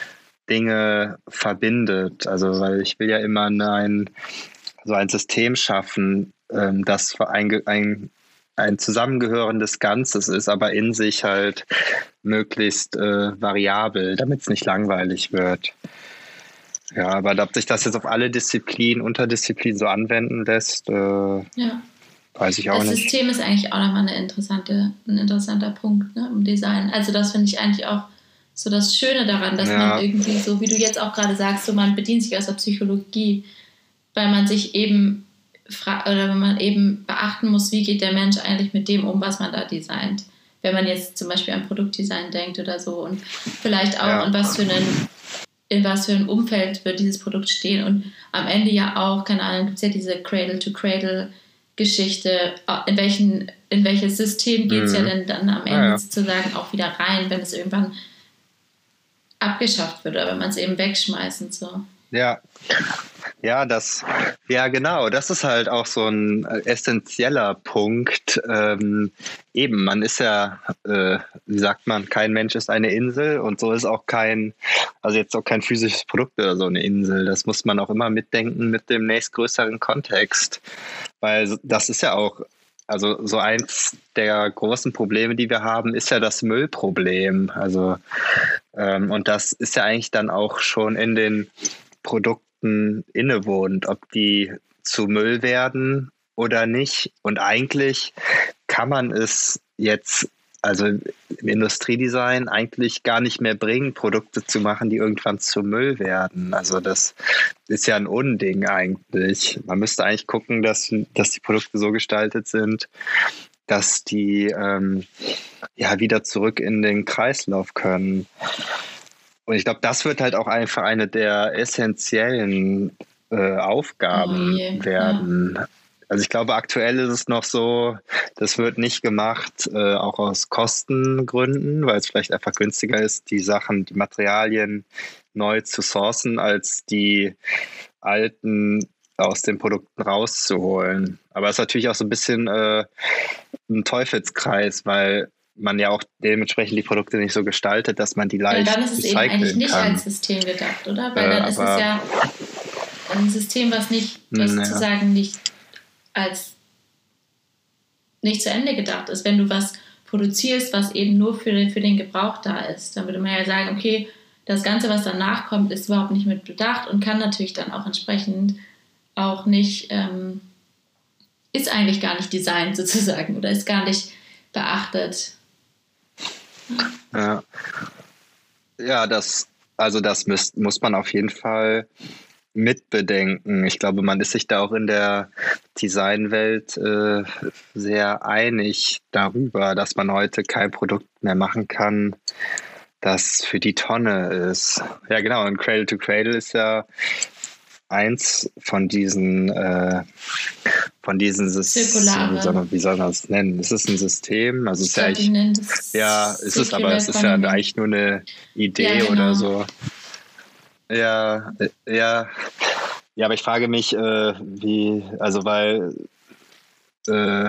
Dinge verbindet. Also weil ich will ja immer ein, so ein System schaffen, ähm, das ein, ein, ein zusammengehörendes Ganzes ist, aber in sich halt möglichst äh, variabel, damit es nicht langweilig wird. Ja, aber ob sich das jetzt auf alle Disziplinen, Unterdisziplinen so anwenden lässt, äh, Ja. weiß ich auch Das nicht. System ist eigentlich auch nochmal eine interessante, ein interessanter Punkt, ne, im Design. Also das finde ich eigentlich auch so das Schöne daran, dass Ja. man irgendwie, so wie du jetzt auch gerade sagst, so man bedient sich aus der Psychologie, weil man sich eben fra- oder wenn man eben beachten muss, wie geht der Mensch eigentlich mit dem um, was man da designt. Wenn man jetzt zum Beispiel an Produktdesign denkt oder so und vielleicht auch Ja. in was für einen in was für ein Umfeld wird dieses Produkt stehen und am Ende ja auch, keine Ahnung, gibt es ja diese Cradle-to-Cradle-Geschichte, in, welchen, in welches System geht es Mhm. ja denn dann am Ende Ja, ja. sozusagen auch wieder rein, wenn es irgendwann abgeschafft wird oder wenn man es eben wegschmeißt und so. Ja. Ja, das, ja, genau. Das ist halt auch so ein äh, essentieller Punkt. Ähm, eben, man ist ja, äh, wie sagt man, kein Mensch ist eine Insel und so ist auch kein, also jetzt auch kein physisches Produkt oder so eine Insel. Das muss man auch immer mitdenken mit dem nächstgrößeren Kontext. Weil so- das ist ja auch, also so eins der großen Probleme, die wir haben, ist ja das Müllproblem. Also, ähm, und das ist ja eigentlich dann auch schon in den Produkten innewohnt, ob die zu Müll werden oder nicht. Und eigentlich kann man es jetzt, also im Industriedesign, eigentlich gar nicht mehr bringen, Produkte zu machen, die irgendwann zu Müll werden. Also das ist ja ein Unding eigentlich. Man müsste eigentlich gucken, dass, dass die Produkte so gestaltet sind, dass die ähm, ja wieder zurück in den Kreislauf können. Und ich glaube, das wird halt auch einfach eine der essentiellen äh, Aufgaben Oh je, werden. Also ich glaube, aktuell ist es noch so, das wird nicht gemacht, äh, auch aus Kostengründen, weil es vielleicht einfach günstiger ist, die Sachen, die Materialien neu zu sourcen, als die alten aus den Produkten rauszuholen. Aber es ist natürlich auch so ein bisschen äh, ein Teufelskreis, weil man ja auch dementsprechend die Produkte nicht so gestaltet, dass man die Ja, leicht dann ist es eben eigentlich recyceln nicht kann. als System gedacht, oder? Weil Äh, dann ist es aber- ja ein System, was nicht, was Hm, ja. sozusagen nicht als nicht zu Ende gedacht ist. Wenn du was produzierst, was eben nur für den, für den Gebrauch da ist, dann würde man ja sagen, okay, das Ganze, was danach kommt, ist überhaupt nicht mit bedacht und kann natürlich dann auch entsprechend auch nicht, ähm, ist eigentlich gar nicht designt sozusagen oder ist gar nicht beachtet. Ja, ja das, also das müsst, muss man auf jeden Fall mitbedenken. Ich glaube, man ist sich da auch in der Designwelt äh, sehr einig darüber, dass man heute kein Produkt mehr machen kann, das für die Tonne ist. Ja, genau. Und Cradle to Cradle ist ja eins von diesen äh, von diesen Systemen, wie soll man, wie soll man das nennen? Ist es ein System? Also es ist ja, Ich glaub, die eigentlich, nennen das ja, ist es, aber Circular es ist ja Economy. eigentlich nur eine Idee Ja, genau. oder so. Ja, äh, ja. Ja, aber ich frage mich, äh, wie, also weil äh,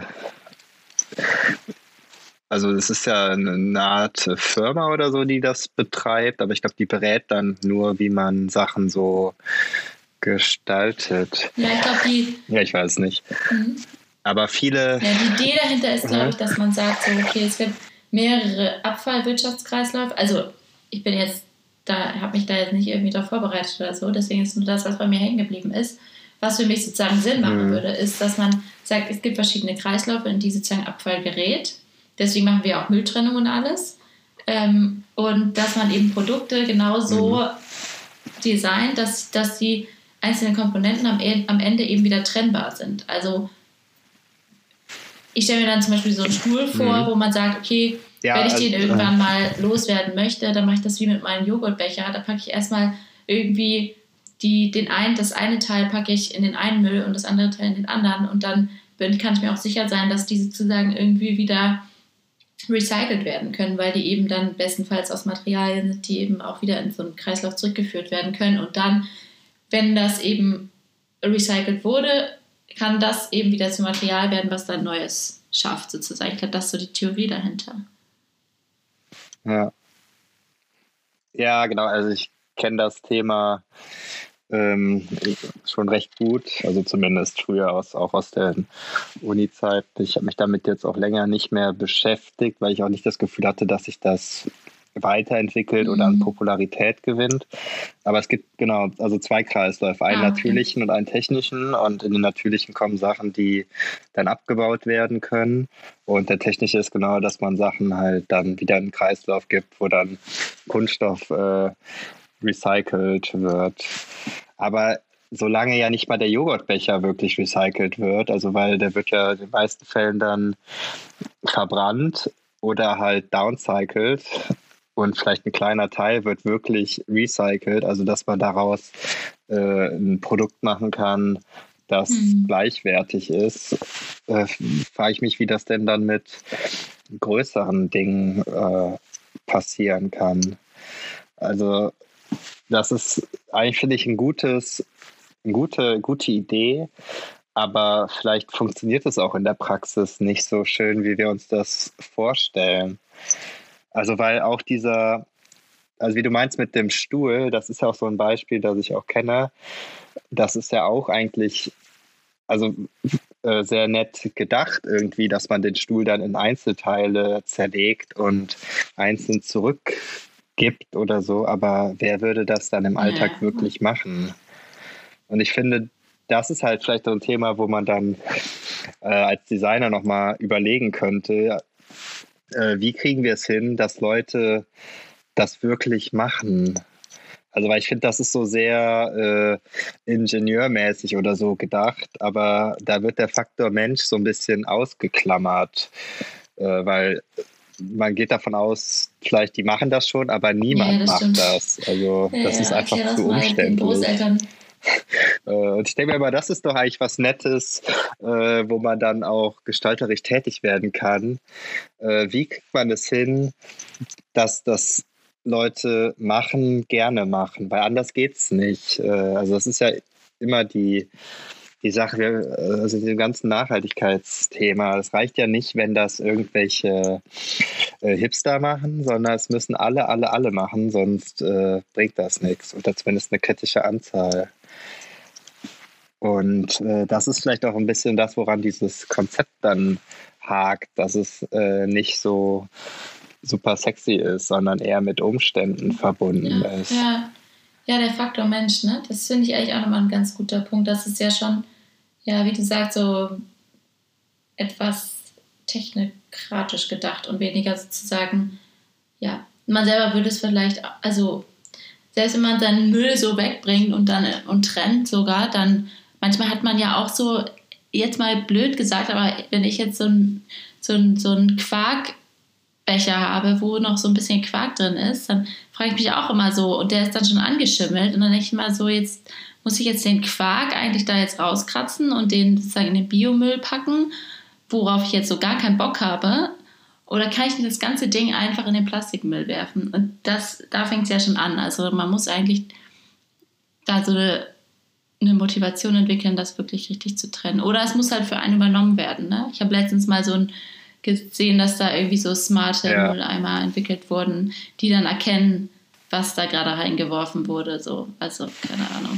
also es ist ja eine Art Firma oder so, die das betreibt, aber ich glaube, die berät dann nur, wie man Sachen so gestaltet. Ja, ich glaube, die, Ja, ich weiß nicht. mhm. Aber viele, ja, die Idee dahinter ist, glaube Mhm. ich, dass man sagt, so, okay, es gibt mehrere Abfallwirtschaftskreisläufe. Also ich bin jetzt, da habe mich da jetzt nicht irgendwie darauf vorbereitet oder so, deswegen ist nur das, was bei mir hängen geblieben ist. Was für mich sozusagen Sinn machen Mhm. würde, ist, dass man sagt, es gibt verschiedene Kreisläufe, in die sozusagen Abfall gerät. Deswegen machen wir auch Mülltrennung und alles. Ähm, und dass man eben Produkte genauso Mhm. designt, dass, dass die einzelnen Komponenten am, E- am Ende eben wieder trennbar sind. Also ich stelle mir dann zum Beispiel so einen Stuhl vor, Mhm. wo man sagt, okay, Ja, wenn ich also, den irgendwann mal loswerden möchte, dann mache ich das wie mit meinem Joghurtbecher. Da packe ich erstmal irgendwie die, den ein, das eine Teil packe ich in den einen Müll und das andere Teil in den anderen. Und dann bin, kann ich mir auch sicher sein, dass diese sozusagen irgendwie wieder recycelt werden können, weil die eben dann bestenfalls aus Materialien sind, die eben auch wieder in so einen Kreislauf zurückgeführt werden können. Und dann, wenn das eben recycelt wurde, kann das eben wieder zum Material werden, was dann Neues schafft, sozusagen. Ich glaube, das ist so die Theorie dahinter. Ja. Ja, genau. Also ich kenne das Thema ähm, schon recht gut. Also zumindest früher aus, auch aus der Uni-Zeit. Ich habe mich damit jetzt auch länger nicht mehr beschäftigt, weil ich auch nicht das Gefühl hatte, dass sich das weiterentwickelt oder an Popularität gewinnt. Aber es gibt genau, also zwei Kreisläufe, einen Ah, okay. natürlichen und einen technischen. Und in den natürlichen kommen Sachen, die dann abgebaut werden können. Und der technische ist genau, dass man Sachen halt dann wieder in den Kreislauf gibt, wo dann Kunststoff äh, recycelt wird. Aber solange ja nicht mal der Joghurtbecher wirklich recycelt wird, also weil der wird ja in den meisten Fällen dann verbrannt oder halt downcycled und vielleicht ein kleiner Teil wird wirklich recycelt, also dass man daraus äh, ein Produkt machen kann, das Mhm. gleichwertig ist, äh, frage ich mich, wie das denn dann mit größeren Dingen äh, passieren kann. Also das ist eigentlich, finde ich, ein gutes, eine gute, gute Idee, aber vielleicht funktioniert es auch in der Praxis nicht so schön, wie wir uns das vorstellen. Also weil auch dieser, also wie du meinst mit dem Stuhl, das ist ja auch so ein Beispiel, das ich auch kenne, das ist ja auch eigentlich, also äh, sehr nett gedacht irgendwie, dass man den Stuhl dann in Einzelteile zerlegt und einzeln zurückgibt oder so, aber wer würde das dann im Alltag Ja. wirklich machen? Und ich finde, das ist halt vielleicht so ein Thema, wo man dann äh, als Designer nochmal überlegen könnte, äh, wie kriegen wir es hin, dass Leute das wirklich machen? Also weil ich finde, das ist so sehr äh, ingenieurmäßig oder so gedacht, aber da wird der Faktor Mensch so ein bisschen ausgeklammert, äh, weil man geht davon aus, vielleicht die machen das schon, aber niemand Ja, das macht stimmt. das. Also Ja, das ist ja, einfach erklär das zu mal den umständlich. Großeltern. Äh, Und ich denke mir immer, das ist doch eigentlich was Nettes, äh, wo man dann auch gestalterisch tätig werden kann. Äh, wie kriegt man es hin, dass das Leute machen, gerne machen? Weil anders geht's nicht. Äh, also das ist ja immer die, die Sache, wir- also dem ganzen Nachhaltigkeitsthema. Es reicht ja nicht, wenn das irgendwelche äh, Hipster machen, sondern es müssen alle, alle, alle machen, sonst äh, bringt das nichts. Oder zumindest eine kritische Anzahl. Und äh, das ist vielleicht auch ein bisschen das, woran dieses Konzept dann hakt, dass es äh, nicht so super sexy ist, sondern eher mit Umständen verbunden Ja, ist. ja. Ja, der Faktor Mensch, ne? Das finde ich eigentlich auch nochmal ein ganz guter Punkt. Das ist ja schon, ja, wie du sagst, so etwas technokratisch gedacht und weniger sozusagen, ja, man selber würde es vielleicht, also selbst wenn man seinen Müll so wegbringt und dann und trennt sogar, dann manchmal hat man ja auch so, jetzt mal blöd gesagt, aber wenn ich jetzt so ein, so ein, so ein Quarkbecher habe, wo noch so ein bisschen Quark drin ist, dann frage ich mich auch immer so, und der ist dann schon angeschimmelt und dann denke ich immer so, jetzt muss ich jetzt den Quark eigentlich da jetzt rauskratzen und den sozusagen in den Biomüll packen, worauf ich jetzt so gar keinen Bock habe. Oder kann ich nicht das ganze Ding einfach in den Plastikmüll werfen? Und das, da fängt es ja schon an. Also man muss eigentlich da so eine, eine Motivation entwickeln, das wirklich richtig zu trennen. Oder es muss halt für einen übernommen werden. Ne? Ich habe letztens mal so ein, gesehen, dass da irgendwie so smarte Ja. Mülleimer entwickelt wurden, die dann erkennen, was da gerade reingeworfen wurde. So. Also keine Ahnung.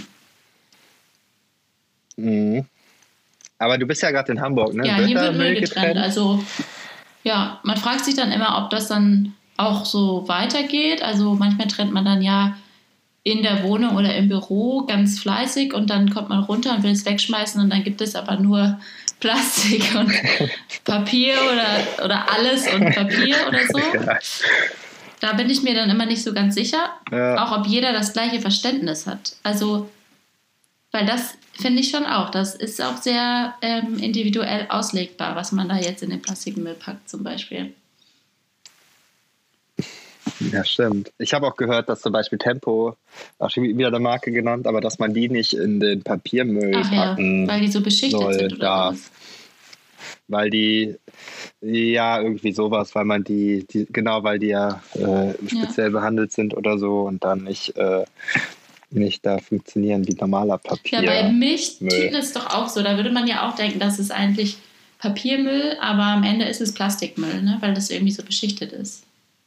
Mhm. Aber du bist ja gerade in Hamburg, ne? Ja, Wird hier da wird Müll getrennt. Also ja, man fragt sich dann immer, ob das dann auch so weitergeht. Also manchmal trennt man dann ja in der Wohnung oder im Büro ganz fleißig und dann kommt man runter und will es wegschmeißen und dann gibt es aber nur Plastik und Papier oder, oder alles und Papier oder so. Ja. Da bin ich mir dann immer nicht so ganz sicher, Ja. auch ob jeder das gleiche Verständnis hat. Also, weil das finde ich schon auch, das ist auch sehr ähm, individuell auslegbar, was man da jetzt in den Plastikmüll packt zum Beispiel. Ja, stimmt. Ich habe auch gehört, dass zum Beispiel Tempo, auch schon wieder eine Marke genannt, aber dass man die nicht in den Papiermüll Ach ja, packen weil die so beschichtet soll, sind oder darf. was? Weil die, Ja, irgendwie sowas, weil man die, die genau, weil die ja äh, speziell ja. behandelt sind oder so und dann nicht, äh, nicht da funktionieren wie normaler Papier. Ja, bei Milchtüten ist es doch auch so. Da würde man ja auch denken, das ist eigentlich Papiermüll, aber am Ende ist es Plastikmüll, ne? Weil das irgendwie so beschichtet ist.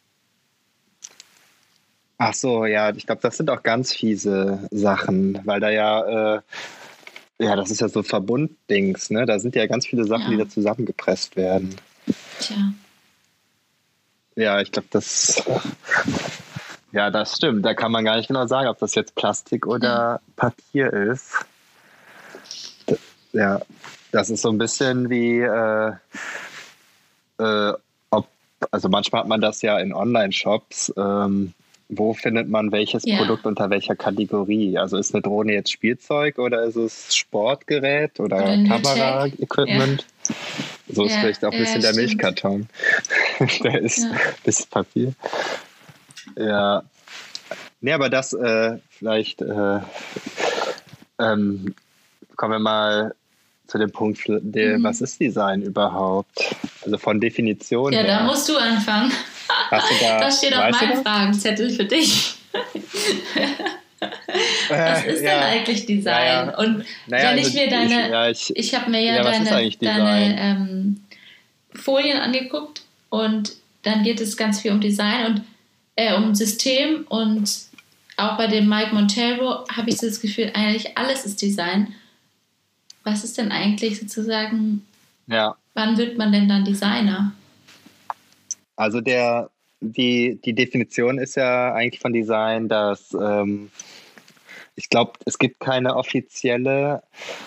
Ach so, ja, ich glaube, das sind auch ganz fiese Sachen, weil da ja, äh, ja, das ist ja so Verbunddings, ne? Da sind ja ganz viele Sachen, ja. die da zusammengepresst werden. Tja. Ja, ich glaube, das, ja, das stimmt. Da kann man gar nicht genau sagen, ob das jetzt Plastik oder ja. Papier ist. Das, ja, das ist so ein bisschen wie, äh, äh, ob, also manchmal hat man das ja in Online-Shops, ähm, wo findet man welches ja. Produkt unter welcher Kategorie? Also ist eine Drohne jetzt Spielzeug oder ist es Sportgerät oder, oder Kamera-Equipment? Ja. So ist ja, vielleicht auch ein bisschen ja, der stimmt. Milchkarton. Der ist ein ja. bisschen Papier. Ja. Nee, aber das äh, vielleicht äh, ähm, kommen wir mal zu dem Punkt, der, mhm. was ist Design überhaupt? Also von Definition Ja, her. da musst du anfangen. Hast du da, das steht auf meinem Fragenzettel für dich. Was ist ja, denn eigentlich Design? Ja, ja. Und naja, wenn ich mir deine, ich, ja, ich, ich habe mir ja, ja deine, deine ähm, Folien angeguckt und dann geht es ganz viel um Design und äh, um System und auch bei dem Mike Monteiro habe ich so das Gefühl, eigentlich alles ist Design. Was ist denn eigentlich sozusagen, ja. wann wird man denn dann Designer? Also der, die, die Definition ist ja eigentlich von Design, dass ähm, ich glaube, es gibt keine offizielle,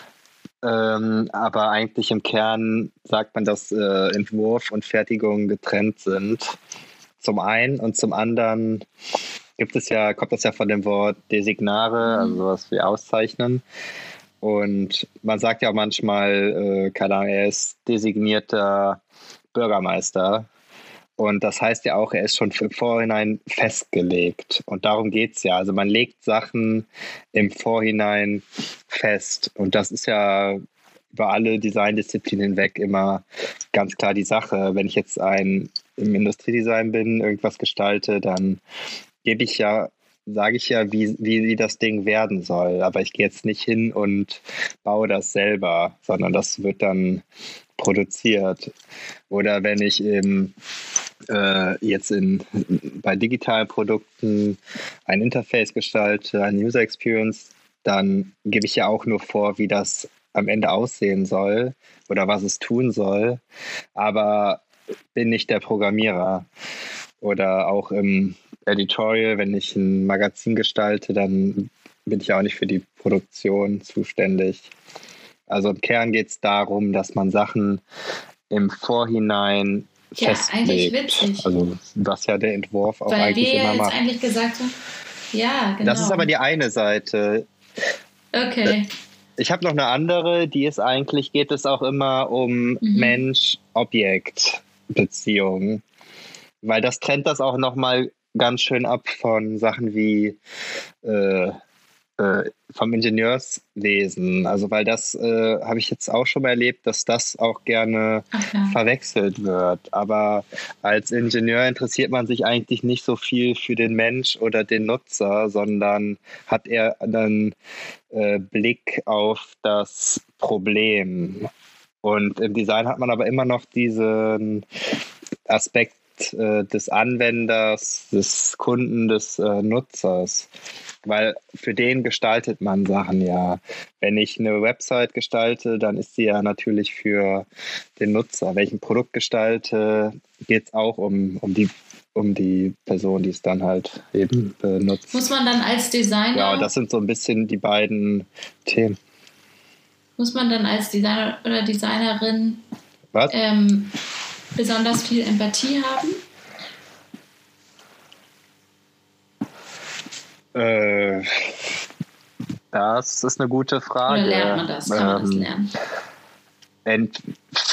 ähm, aber eigentlich im Kern sagt man, dass äh, Entwurf und Fertigung getrennt sind. Zum einen und zum anderen gibt es ja, kommt das ja von dem Wort Designare, also sowas wie auszeichnen. Und man sagt ja auch manchmal, äh, keine Ahnung, er ist designierter Bürgermeister. Und das heißt ja auch, er ist schon im Vorhinein festgelegt. Und darum geht es ja. Also man legt Sachen im Vorhinein fest. Und das ist ja über alle Designdisziplinen hinweg immer ganz klar die Sache. Wenn ich jetzt ein im Industriedesign bin, irgendwas gestalte, dann gebe ich ja, sage ich ja, wie, wie, wie das Ding werden soll. Aber ich gehe jetzt nicht hin und baue das selber, sondern das wird dann produziert. Oder wenn ich eben äh, jetzt in, bei digitalen Produkten ein Interface gestalte, eine User Experience, dann gebe ich ja auch nur vor, wie das am Ende aussehen soll oder was es tun soll, aber bin nicht der Programmierer. Oder auch im Editorial, wenn ich ein Magazin gestalte, dann bin ich auch nicht für die Produktion zuständig. Also im Kern geht es darum, dass man Sachen im Vorhinein ja, festlegt. Eigentlich witzig. Also was ja der Entwurf auch Weil eigentlich immer macht. Weil wir jetzt eigentlich gesagt haben, ja, genau. Das ist aber die eine Seite. Okay. Ich habe noch eine andere, die ist eigentlich, geht es auch immer um mhm. Mensch-Objekt-Beziehung. Weil das trennt das auch nochmal ganz schön ab von Sachen wie äh, äh, vom Ingenieurswesen. Also weil das äh, habe ich jetzt auch schon mal erlebt, dass das auch gerne okay. verwechselt wird. Aber als Ingenieur interessiert man sich eigentlich nicht so viel für den Mensch oder den Nutzer, sondern hat eher einen äh, Blick auf das Problem. Und im Design hat man aber immer noch diesen Aspekt des Anwenders, des Kunden, des äh, Nutzers. Weil für den gestaltet man Sachen ja. Wenn ich eine Website gestalte, dann ist sie ja natürlich für den Nutzer. Wenn ich ein Produkt gestalte, geht es auch um, um, die, um die Person, die es dann halt eben benutzt. Muss man dann als Designer... Ja, das sind so ein bisschen die beiden Themen. Muss man dann als Designer oder Designerin... Was? Ähm, besonders viel Empathie haben? Äh, das ist eine gute Frage. Oder lernt man das? Kann ähm, man das lernen? Ent-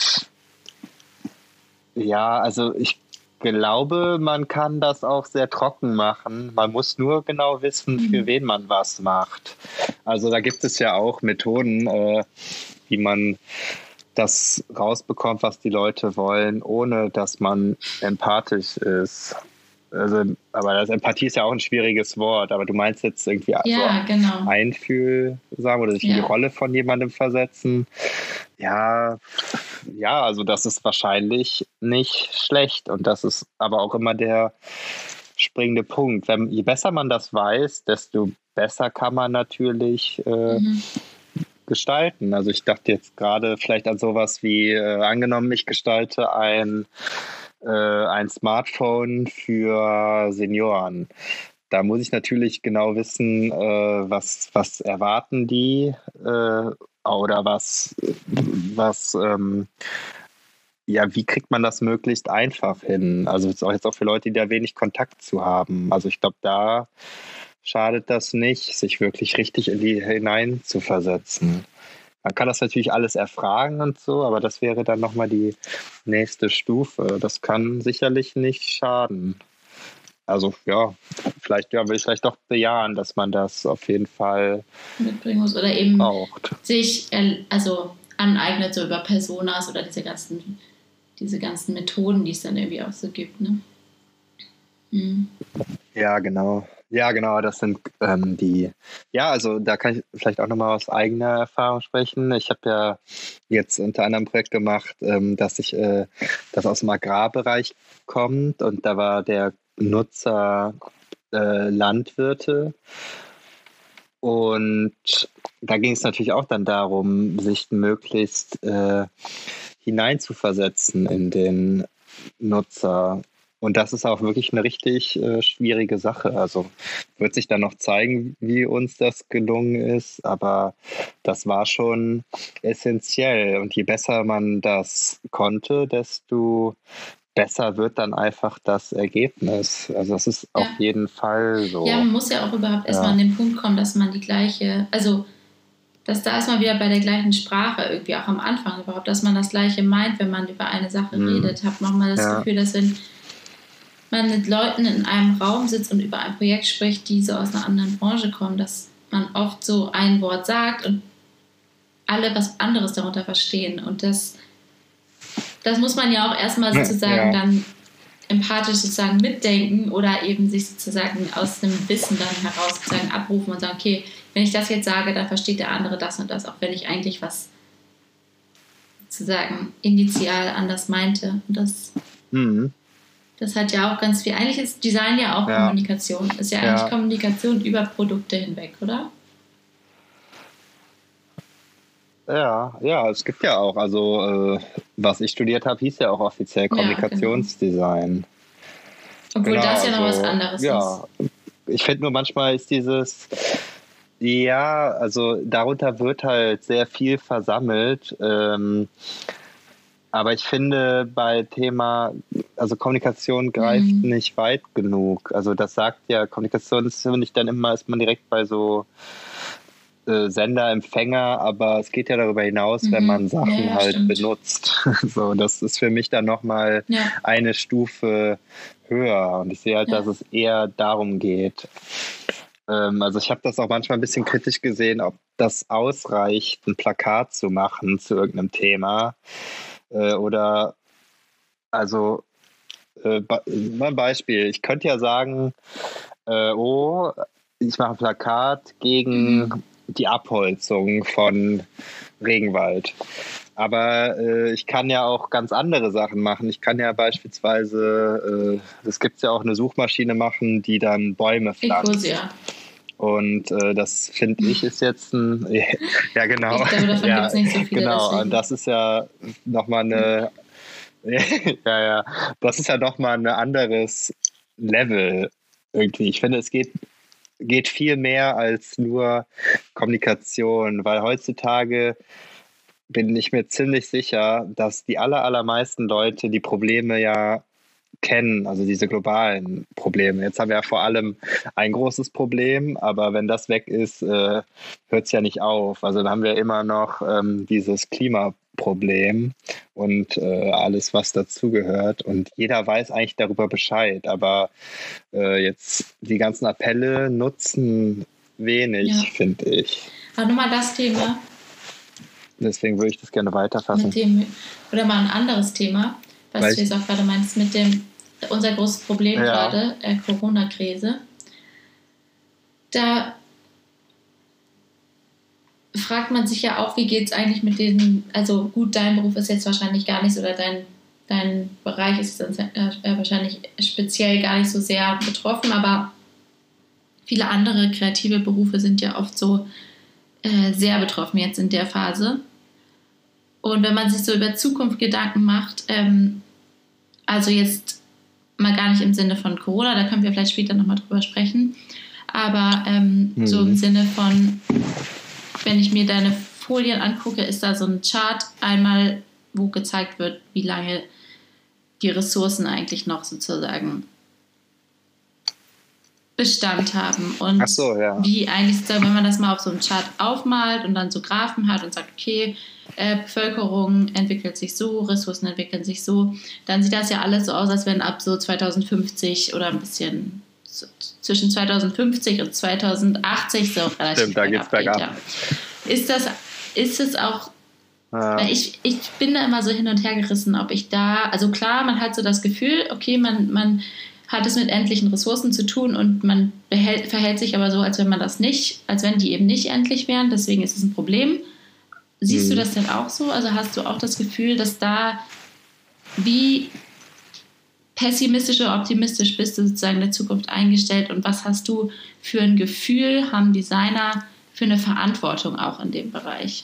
ja, also ich glaube, man kann das auch sehr trocken machen. Man muss nur genau wissen, mhm. für wen man was macht. Also da gibt es ja auch Methoden, äh, wie man das rausbekommt, was die Leute wollen, ohne dass man empathisch ist. Also, aber das Empathie ist ja auch ein schwieriges Wort, aber du meinst jetzt irgendwie ja, so genau. einfühlsam oder sich in Ja. die Rolle von jemandem versetzen. Ja, ja, also das ist wahrscheinlich nicht schlecht und das ist aber auch immer der springende Punkt. Wenn, je besser man das weiß, desto besser kann man natürlich äh, Mhm. gestalten. Also ich dachte jetzt gerade vielleicht an sowas wie, äh, angenommen, ich gestalte ein, äh, ein Smartphone für Senioren. Da muss ich natürlich genau wissen, äh, was, was erwarten die äh, oder was, was ähm, ja, wie kriegt man das möglichst einfach hin? Also ist auch jetzt auch für Leute, die da wenig Kontakt zu haben. Also ich glaube, da schadet das nicht, sich wirklich richtig in die hinein zu versetzen. Man kann das natürlich alles erfragen und so, aber das wäre dann nochmal die nächste Stufe. Das kann sicherlich nicht schaden. Also ja, vielleicht ja, will ich vielleicht doch bejahen, dass man das auf jeden Fall mitbringen muss oder eben braucht. sich also aneignet, so über Personas oder diese ganzen, diese ganzen Methoden, die es dann irgendwie auch so gibt. Ne? Mhm. Ja, genau. Ja, genau, das sind ähm, die, ja, also da kann ich vielleicht auch nochmal aus eigener Erfahrung sprechen. Ich habe ja jetzt unter anderem ein Projekt gemacht, ähm, dass ich, äh, das aus dem Agrarbereich kommt und da war der Nutzer äh, Landwirte und da ging es natürlich auch dann darum, sich möglichst äh, hineinzuversetzen in den Nutzer. Und das ist auch wirklich eine richtig äh, schwierige Sache. Also wird sich dann noch zeigen, wie uns das gelungen ist. Aber das war schon essentiell. Und je besser man das konnte, desto besser wird dann einfach das Ergebnis. Also das ist Ja. auf jeden Fall so. Ja, man muss ja auch überhaupt erstmal Ja. an den Punkt kommen, dass man die gleiche, also dass da erstmal wieder bei der gleichen Sprache irgendwie auch am Anfang überhaupt, dass man das Gleiche meint, wenn man über eine Sache Mhm. redet. Ich habe nochmal das Ja. Gefühl, dass wenn man mit Leuten in einem Raum sitzt und über ein Projekt spricht, die so aus einer anderen Branche kommen, dass man oft so ein Wort sagt und alle was anderes darunter verstehen. Und das, das muss man ja auch erstmal sozusagen Ja. dann empathisch sozusagen mitdenken oder eben sich sozusagen aus dem Wissen dann heraus sozusagen abrufen und sagen, okay, wenn ich das jetzt sage, dann versteht der andere das und das, auch wenn ich eigentlich was sozusagen initial anders meinte. Und das, Mhm. das hat ja auch ganz viel, eigentlich ist Design ja auch Ja. Kommunikation. Ist ja Ja. eigentlich Kommunikation über Produkte hinweg, oder? Ja, ja, es gibt ja auch, also äh, was ich studiert habe, hieß ja auch offiziell genau. Kommunikationsdesign. Obwohl Genau, das ja noch also, was anderes ja, ist. ich finde nur manchmal ist dieses, ja, also darunter wird halt sehr viel versammelt. Ähm, aber ich finde bei Thema, also Kommunikation greift Mhm. nicht weit genug. Also das sagt ja, Kommunikation ist finde ich dann immer, ist man direkt bei so äh, Sender, Empfänger, aber es geht ja darüber hinaus, Mhm. wenn man Sachen Ja, ja, halt stimmt. benutzt. So, das ist für mich dann nochmal Ja. eine Stufe höher. Und ich sehe halt, Ja. dass es eher darum geht. Ähm, also ich habe das auch manchmal ein bisschen kritisch gesehen, ob das ausreicht, ein Plakat zu machen zu irgendeinem Thema. Äh, oder also äh, be- mal ein Beispiel. Ich könnte ja sagen, äh, oh, ich mache ein Plakat gegen Mhm. die Abholzung von Regenwald. Aber äh, ich kann ja auch ganz andere Sachen machen. Ich kann ja beispielsweise, äh, es gibt ja auch eine Suchmaschine machen, die dann Bäume pflanzt. Ecosia. Und äh, das finde ich ist jetzt ein, ja genau. Ich glaube, davon ja, gibt es nicht so viele. genau. Deswegen. Und das ist ja nochmal eine, ja, ja, das ist ja nochmal ein anderes Level irgendwie. Ich finde, es geht geht viel mehr als nur Kommunikation, weil heutzutage bin ich mir ziemlich sicher, dass die aller, allermeisten Leute die Probleme ja kennen, also diese globalen Probleme. Jetzt haben wir ja vor allem ein großes Problem, aber wenn das weg ist, äh, hört es ja nicht auf. Also dann haben wir immer noch ähm, dieses Klimaproblem und äh, alles, was dazugehört. Und jeder weiß eigentlich darüber Bescheid, aber äh, jetzt die ganzen Appelle nutzen wenig, Ja. finde ich. Aber nochmal das Thema. deswegen würde ich das gerne weiterfassen. Mit dem, oder mal ein anderes Thema, was Weil du jetzt auch gerade meinst, mit dem, unser großes Problem ja. gerade, äh, Corona-Krise. Da fragt man sich ja auch, wie geht es eigentlich mit den, also gut, dein Beruf ist jetzt wahrscheinlich gar nicht so, oder dein, dein Bereich ist dann, äh, wahrscheinlich speziell gar nicht so sehr betroffen, aber viele andere kreative Berufe sind ja oft so äh, sehr betroffen jetzt in der Phase. Und wenn man sich so über Zukunft Gedanken macht, ähm, also jetzt mal gar nicht im Sinne von Corona, da können wir vielleicht später nochmal drüber sprechen, aber ähm, mhm. so im Sinne von, wenn ich mir deine Folien angucke, ist da so ein Chart einmal, wo gezeigt wird, wie lange die Ressourcen eigentlich noch sozusagen Bestand haben und Ach so, ja. wie eigentlich, wenn man das mal auf so einem Chart aufmalt und dann so Graphen hat und sagt, okay, äh, Bevölkerung entwickelt sich so, Ressourcen entwickeln sich so, dann sieht das ja alles so aus, als wenn ab so zweitausendfünfzig oder ein bisschen so, zwischen zweitausendfünfzig und zweitausendachtzig so relativ Stimmt, da geht's bergab. Ja. Ist das, ist es auch, ja. weil ich, ich bin da immer so hin und her gerissen, ob ich da, also klar, man hat so das Gefühl, okay, man, man hat es mit endlichen Ressourcen zu tun und man behält, verhält sich aber so, als wenn man das nicht, als wenn die eben nicht endlich wären, deswegen ist es ein Problem. Siehst hm. du das denn auch so? Also hast du auch das Gefühl, dass da, wie pessimistisch oder optimistisch bist du sozusagen der Zukunft eingestellt und was hast du für ein Gefühl, haben Designer für eine Verantwortung auch in dem Bereich?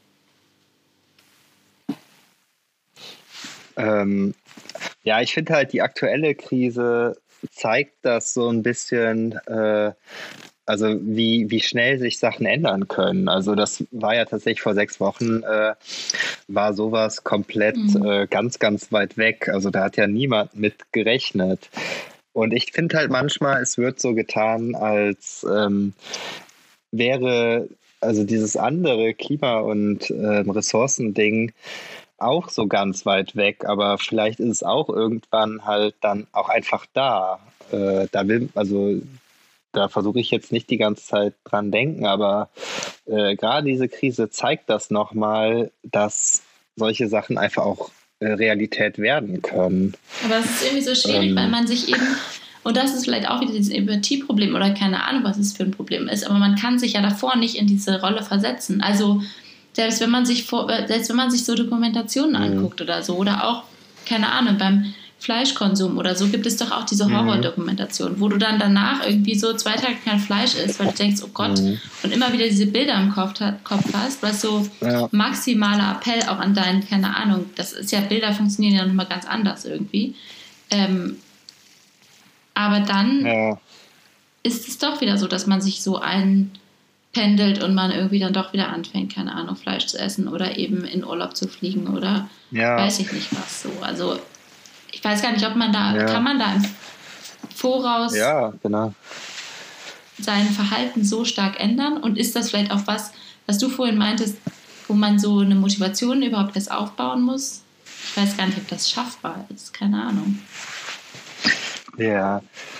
Ähm, ja, ich finde halt, die aktuelle Krise zeigt das so ein bisschen, äh, also wie, wie schnell sich Sachen ändern können. Also das war ja tatsächlich vor sechs Wochen, äh, war sowas komplett mhm. äh, ganz, ganz weit weg. Also da hat ja niemand mit gerechnet. Und ich finde halt manchmal, es wird so getan, als ähm, wäre also dieses andere Klima- und äh, Ressourcending auch so ganz weit weg, aber vielleicht ist es auch irgendwann halt dann auch einfach da. Äh, da will, also da versuche ich jetzt nicht die ganze Zeit dran denken, aber äh, gerade diese Krise zeigt das nochmal, dass solche Sachen einfach auch äh, Realität werden können. Aber es ist irgendwie so schwierig, ähm, weil man sich eben, und das ist vielleicht auch wieder dieses Empathieproblem oder keine Ahnung, was es für ein Problem ist, aber man kann sich ja davor nicht in diese Rolle versetzen. Also Selbst wenn man sich vor, selbst wenn man sich so Dokumentationen anguckt mhm. oder so, oder auch, keine Ahnung, beim Fleischkonsum oder so, gibt es doch auch diese Horrordokumentationen, wo du dann danach irgendwie so zwei Tage kein Fleisch isst, weil du denkst, oh Gott, mhm. und immer wieder diese Bilder im Kopf, Kopf hast, was so ja. maximaler Appell auch an deinen, keine Ahnung, das ist ja, Bilder funktionieren ja nochmal ganz anders irgendwie. Ähm, aber dann ja. ist es doch wieder so, dass man sich so ein pendelt und man irgendwie dann doch wieder anfängt, keine Ahnung, Fleisch zu essen oder eben in Urlaub zu fliegen oder ja. weiß ich nicht was so. Also ich weiß gar nicht, ob man da, ja. kann man da im Voraus ja, genau. sein Verhalten so stark ändern und ist das vielleicht auch was, was du vorhin meintest, wo man so eine Motivation überhaupt erst aufbauen muss? Ich weiß gar nicht, ob das schaffbar ist, keine Ahnung. Ja,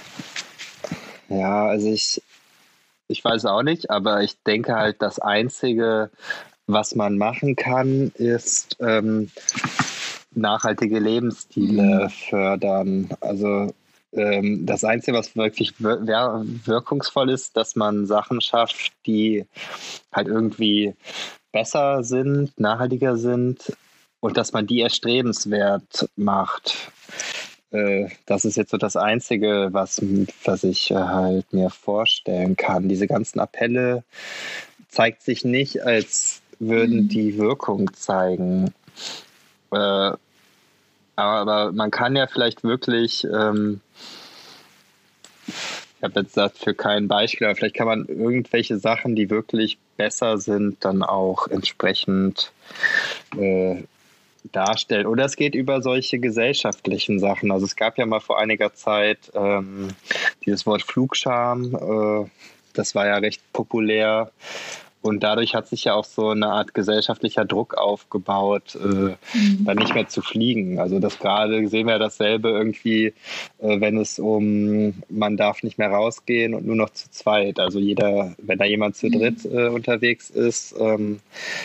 ja, also ich Ich weiß auch nicht, aber ich denke halt, das Einzige, was man machen kann, ist ähm, nachhaltige Lebensstile mhm. fördern. Also ähm, das Einzige, was wirklich wir- wirkungsvoll ist, dass man Sachen schafft, die halt irgendwie besser sind, nachhaltiger sind und dass man die erstrebenswert macht. Das ist jetzt so das Einzige, was, was ich halt mir vorstellen kann. Diese ganzen Appelle zeigt sich nicht, als würden mhm. die Wirkung zeigen. Äh, aber man kann ja vielleicht wirklich, ähm, ich habe jetzt dafür kein Beispiel, aber vielleicht kann man irgendwelche Sachen, die wirklich besser sind, dann auch entsprechend äh, darstellen. Oder es geht über solche gesellschaftlichen Sachen. Also es gab ja mal vor einiger Zeit ähm, dieses Wort Flugscham, äh, das war ja recht populär und dadurch hat sich ja auch so eine Art gesellschaftlicher Druck aufgebaut, äh, mhm. dann nicht mehr zu fliegen. Also das gerade sehen wir dasselbe irgendwie, äh, wenn es um, man darf nicht mehr rausgehen und nur noch zu zweit. Also jeder, wenn da jemand zu dritt äh, unterwegs ist, ähm,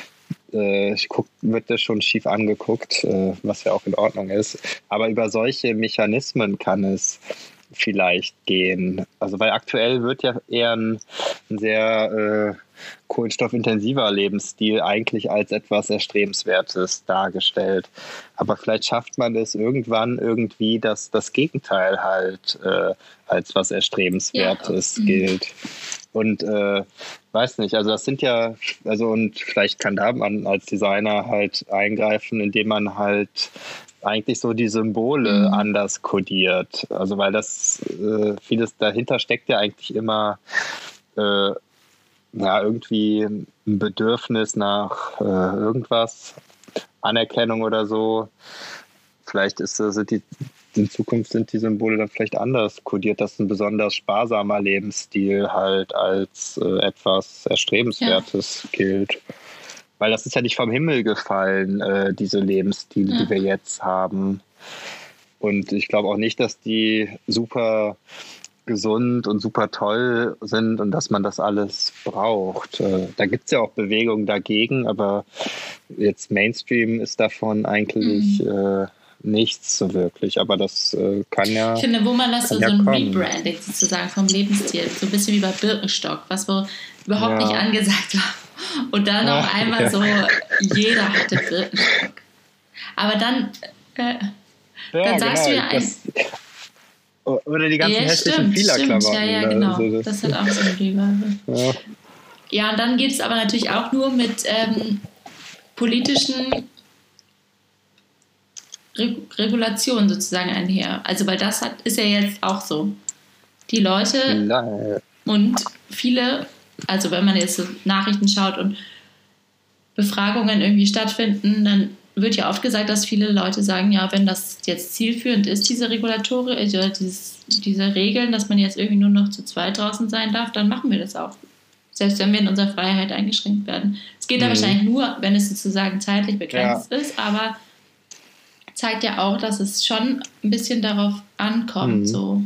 äh, guck, wird das schon schief angeguckt, äh, was ja auch in Ordnung ist. Aber über solche Mechanismen kann es vielleicht gehen. Also weil aktuell wird ja eher ein, ein sehr äh, kohlenstoffintensiver Lebensstil eigentlich als etwas Erstrebenswertes dargestellt. Aber vielleicht schafft man es irgendwann irgendwie, dass das Gegenteil halt äh, als was Erstrebenswertes ja. gilt. Und äh, weiß nicht, also das sind ja, also und vielleicht kann da man als Designer halt eingreifen, indem man halt eigentlich so die Symbole mhm. anders kodiert. Also weil das äh, vieles dahinter steckt ja eigentlich immer äh, ja, irgendwie ein Bedürfnis nach äh, irgendwas, Anerkennung oder so. Vielleicht ist, sind die, in Zukunft sind die Symbole dann vielleicht anders kodiert, dass ein besonders sparsamer Lebensstil halt als äh, etwas Erstrebenswertes ja. gilt. Weil das ist ja nicht vom Himmel gefallen, äh, diese Lebensstile, ja. die wir jetzt haben. Und ich glaube auch nicht, dass die super gesund und super toll sind und dass man das alles braucht. Äh, da gibt es ja auch Bewegungen dagegen, aber jetzt Mainstream ist davon eigentlich mhm. äh, nichts so wirklich. Aber das äh, kann ja Ich finde, wo man das so, ja so ein kommen. Rebranding sozusagen vom Lebensstil, so ein bisschen wie bei Birkenstock, was wo überhaupt ja. nicht angesagt war. Und dann auf ja, einmal ja. so, jeder hatte Birkenstock. Aber dann, äh, ja, dann sagst genau, du ja ein... Das, oder die ganzen ja, hässlichen Fehlerklamotten. Ja, ja, genau. Also das, das hat auch so eine Rübe. Ja. ja, und dann geht es aber natürlich auch nur mit ähm, politischen Re- Regulationen sozusagen einher. Also, weil das hat, ist ja jetzt auch so. Die Leute Nein. und viele, also wenn man jetzt so Nachrichten schaut und Befragungen irgendwie stattfinden, dann wird ja oft gesagt, dass viele Leute sagen, ja, wenn das jetzt zielführend ist, diese Regulatoren, also dieses, diese Regeln, dass man jetzt irgendwie nur noch zu zweit draußen sein darf, dann machen wir das auch. Selbst wenn wir in unserer Freiheit eingeschränkt werden. Es geht mhm. da wahrscheinlich nur, wenn es sozusagen zeitlich begrenzt ja. ist, aber zeigt ja auch, dass es schon ein bisschen darauf ankommt, mhm. so.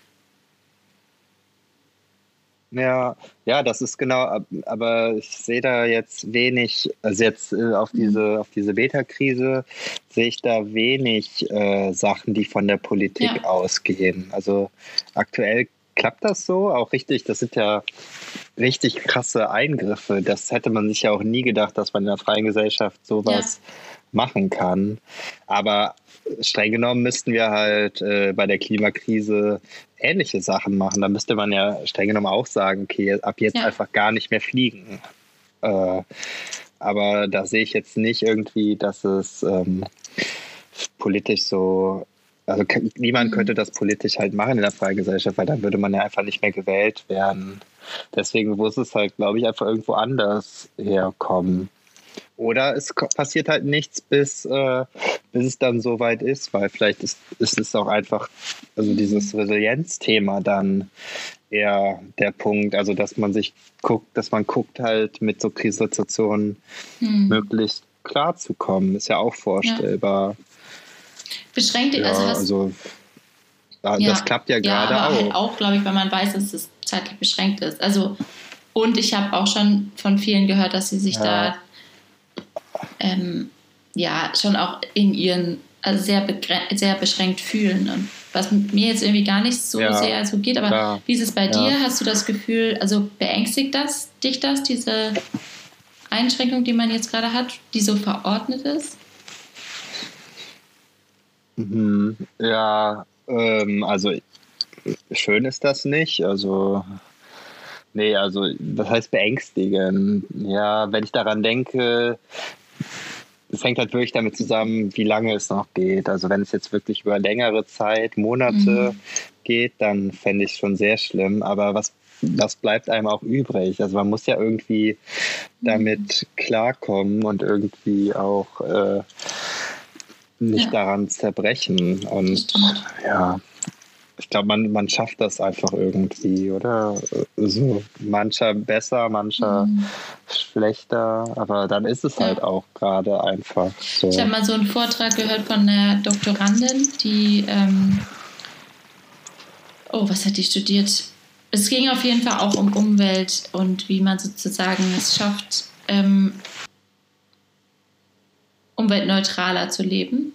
Ja, ja, das ist genau, aber ich sehe da jetzt wenig, also jetzt äh, auf diese, auf diese Beta-Krise sehe ich da wenig äh, Sachen, die von der Politik ja. ausgehen. Also aktuell klappt das so, auch richtig, das sind ja richtig krasse Eingriffe. Das hätte man sich ja auch nie gedacht, dass man in einer freien Gesellschaft sowas ja. machen kann. Aber streng genommen müssten wir halt äh, bei der Klimakrise ähnliche Sachen machen. Da müsste man ja streng genommen auch sagen, okay, ab jetzt ja. einfach gar nicht mehr fliegen. Äh, aber da sehe ich jetzt nicht irgendwie, dass es ähm, politisch so, also k- niemand mhm. könnte das politisch halt machen in der freien Gesellschaft, weil dann würde man ja einfach nicht mehr gewählt werden. Deswegen muss es halt, glaube ich, einfach irgendwo anders herkommen. Oder es passiert halt nichts, bis, äh, bis es dann soweit ist, weil vielleicht ist, ist es auch einfach, also dieses Resilienzthema dann eher der Punkt, also dass man sich guckt, dass man guckt halt mit so Krisensituationen hm. möglichst klar zu kommen, ist ja auch vorstellbar. Ja. Beschränkt, ja, also, hast, also das ja, klappt ja gerade ja, aber auch. Halt auch, glaube ich, weil man weiß, dass es zeitlich beschränkt ist. Also und ich habe auch schon von vielen gehört, dass sie sich ja. da Ähm, ja, schon auch in ihren, also sehr, begren- sehr beschränkt fühlen. Und was mit mir jetzt irgendwie gar nicht so ja, sehr so geht, aber klar. Wie ist es bei ja. dir? Hast du das Gefühl, also beängstigt das dich das, diese Einschränkung, die man jetzt gerade hat, die so verordnet ist? Mhm. Ja, ähm, also schön ist das nicht, also nee, also das heißt beängstigen. Ja, wenn ich daran denke, es hängt halt wirklich damit zusammen, wie lange es noch geht. Also wenn es jetzt wirklich über längere Zeit, Monate mhm. geht, dann fände ich es schon sehr schlimm. Aber was, was bleibt einem auch übrig? Also man muss ja irgendwie mhm. damit klarkommen und irgendwie auch äh, nicht ja. daran zerbrechen. Und ja, ich glaube, man, man schafft das einfach irgendwie, oder? So, mancher besser, mancher mhm. schlechter, aber dann ist es ja. halt auch gerade einfach so. Ich habe mal so einen Vortrag gehört von einer Doktorandin, die, ähm oh, was hat die studiert? Es ging auf jeden Fall auch um Umwelt und wie man sozusagen es schafft, ähm umweltneutraler zu leben.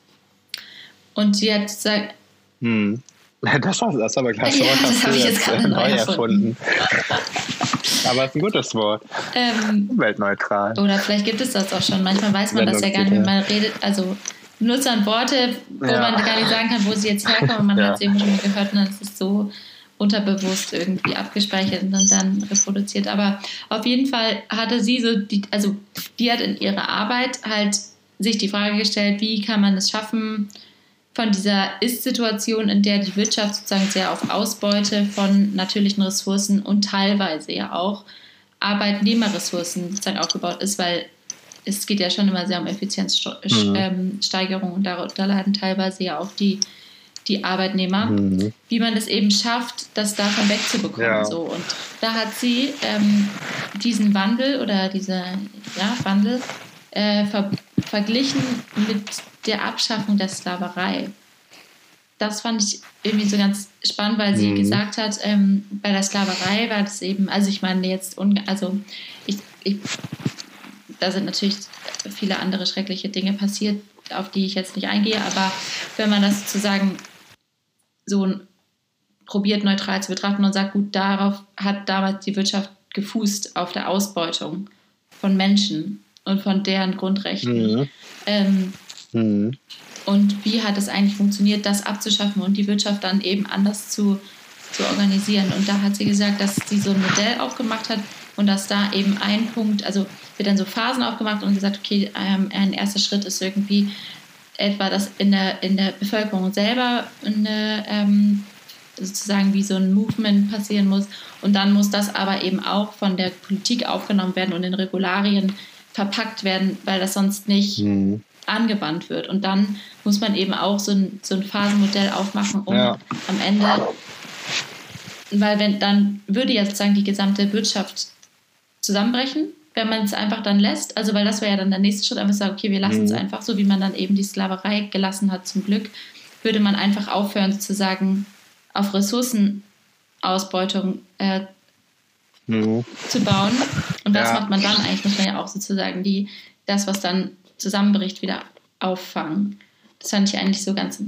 Und sie hat gesagt... Hm. Das, das aber klasse Ja, Wort, das hast habe du ich jetzt jetzt gerade neu neu erfunden. Aber es ist ein gutes Wort. Ähm, Umweltneutral. Oder vielleicht gibt es das auch schon. Manchmal weiß man das ja gar nicht, wenn man redet. Also nutzt dann Worte, wo Ja. man gar nicht sagen kann, wo sie jetzt herkommen. Und man Ja. hat es irgendwo schon mal gehört und dann ist es so unterbewusst irgendwie abgespeichert und dann reproduziert. Aber auf jeden Fall hatte sie so, die, also die hat in ihrer Arbeit halt sich die Frage gestellt, wie kann man es schaffen, von dieser Ist-Situation, in der die Wirtschaft sozusagen sehr auf Ausbeute von natürlichen Ressourcen und teilweise ja auch Arbeitnehmerressourcen sozusagen aufgebaut ist, weil es geht ja schon immer sehr um Effizienzsteigerung mhm. und darunter leiden teilweise ja auch die, die Arbeitnehmer, mhm. wie man es eben schafft, das davon wegzubekommen. Ja. So. Und da hat sie ähm, diesen Wandel oder diese ja, Wandel äh, ver- verglichen mit der Abschaffung der Sklaverei. Das fand ich irgendwie so ganz spannend, weil sie mhm. gesagt hat, ähm, bei der Sklaverei war das eben, also ich meine jetzt, un- also ich, ich, da sind natürlich viele andere schreckliche Dinge passiert, auf die ich jetzt nicht eingehe, aber wenn man das sozusagen so probiert neutral zu betrachten und sagt, gut, darauf hat damals die Wirtschaft gefußt, auf der Ausbeutung von Menschen und von deren Grundrechten. Mhm. Ähm, mhm. Und wie hat es eigentlich funktioniert, das abzuschaffen und die Wirtschaft dann eben anders zu, zu organisieren. Und da hat sie gesagt, dass sie so ein Modell aufgemacht hat und dass da eben ein Punkt, also wird dann so Phasen aufgemacht und gesagt, okay, ähm, ein erster Schritt ist irgendwie etwa, dass in der, in der Bevölkerung selber eine, ähm, sozusagen wie so ein Movement passieren muss. Und dann muss das aber eben auch von der Politik aufgenommen werden und in Regularien verpackt werden, weil das sonst nicht mhm. angewandt wird. Und dann muss man eben auch so ein, so ein Phasenmodell aufmachen, um ja. am Ende, weil wenn dann würde ja sozusagen die gesamte Wirtschaft zusammenbrechen, wenn man es einfach dann lässt. Also weil das wäre ja dann der nächste Schritt, einfach sagen, okay, wir lassen mhm. es einfach, so wie man dann eben die Sklaverei gelassen hat zum Glück, würde man einfach aufhören sozusagen auf Ressourcenausbeutung äh, mhm. zu bauen. Und was ja. macht man dann eigentlich? Muss man ja auch sozusagen die, das, was dann zusammenbricht, wieder auffangen. Das fand ich eigentlich so ganz...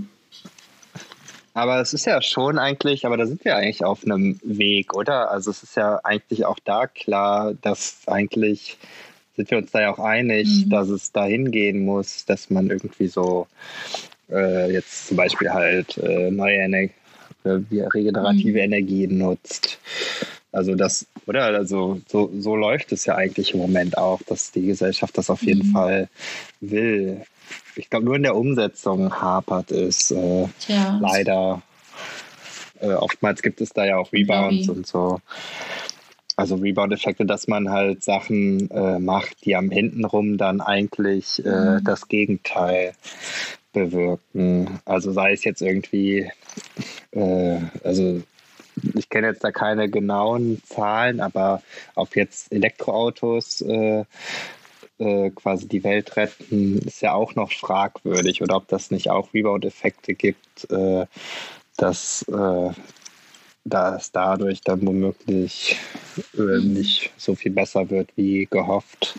Aber es ist ja schon eigentlich, aber da sind wir eigentlich auf einem Weg, oder? Also es ist ja eigentlich auch da klar, dass eigentlich, sind wir uns da ja auch einig, mhm. dass es dahin gehen muss, dass man irgendwie so äh, jetzt zum Beispiel halt äh, neue Energie, äh, regenerative mhm. Energien nutzt. Also das, oder? Also so, so läuft es ja eigentlich im Moment auch, dass die Gesellschaft das auf jeden mhm. Fall will. Ich glaube, nur in der Umsetzung hapert es äh, leider. Äh, oftmals gibt es da ja auch Rebounds und so. Also Rebound-Effekte, dass man halt Sachen äh, macht, die am hintenrum dann eigentlich äh, mhm. das Gegenteil bewirken. Also sei es jetzt irgendwie, äh, also ich kenne jetzt da keine genauen Zahlen, aber ob jetzt Elektroautos äh, äh, quasi die Welt retten, ist ja auch noch fragwürdig. Oder ob das nicht auch Rebound-Effekte gibt, äh, dass, äh, dass dadurch dann womöglich äh, nicht so viel besser wird wie gehofft.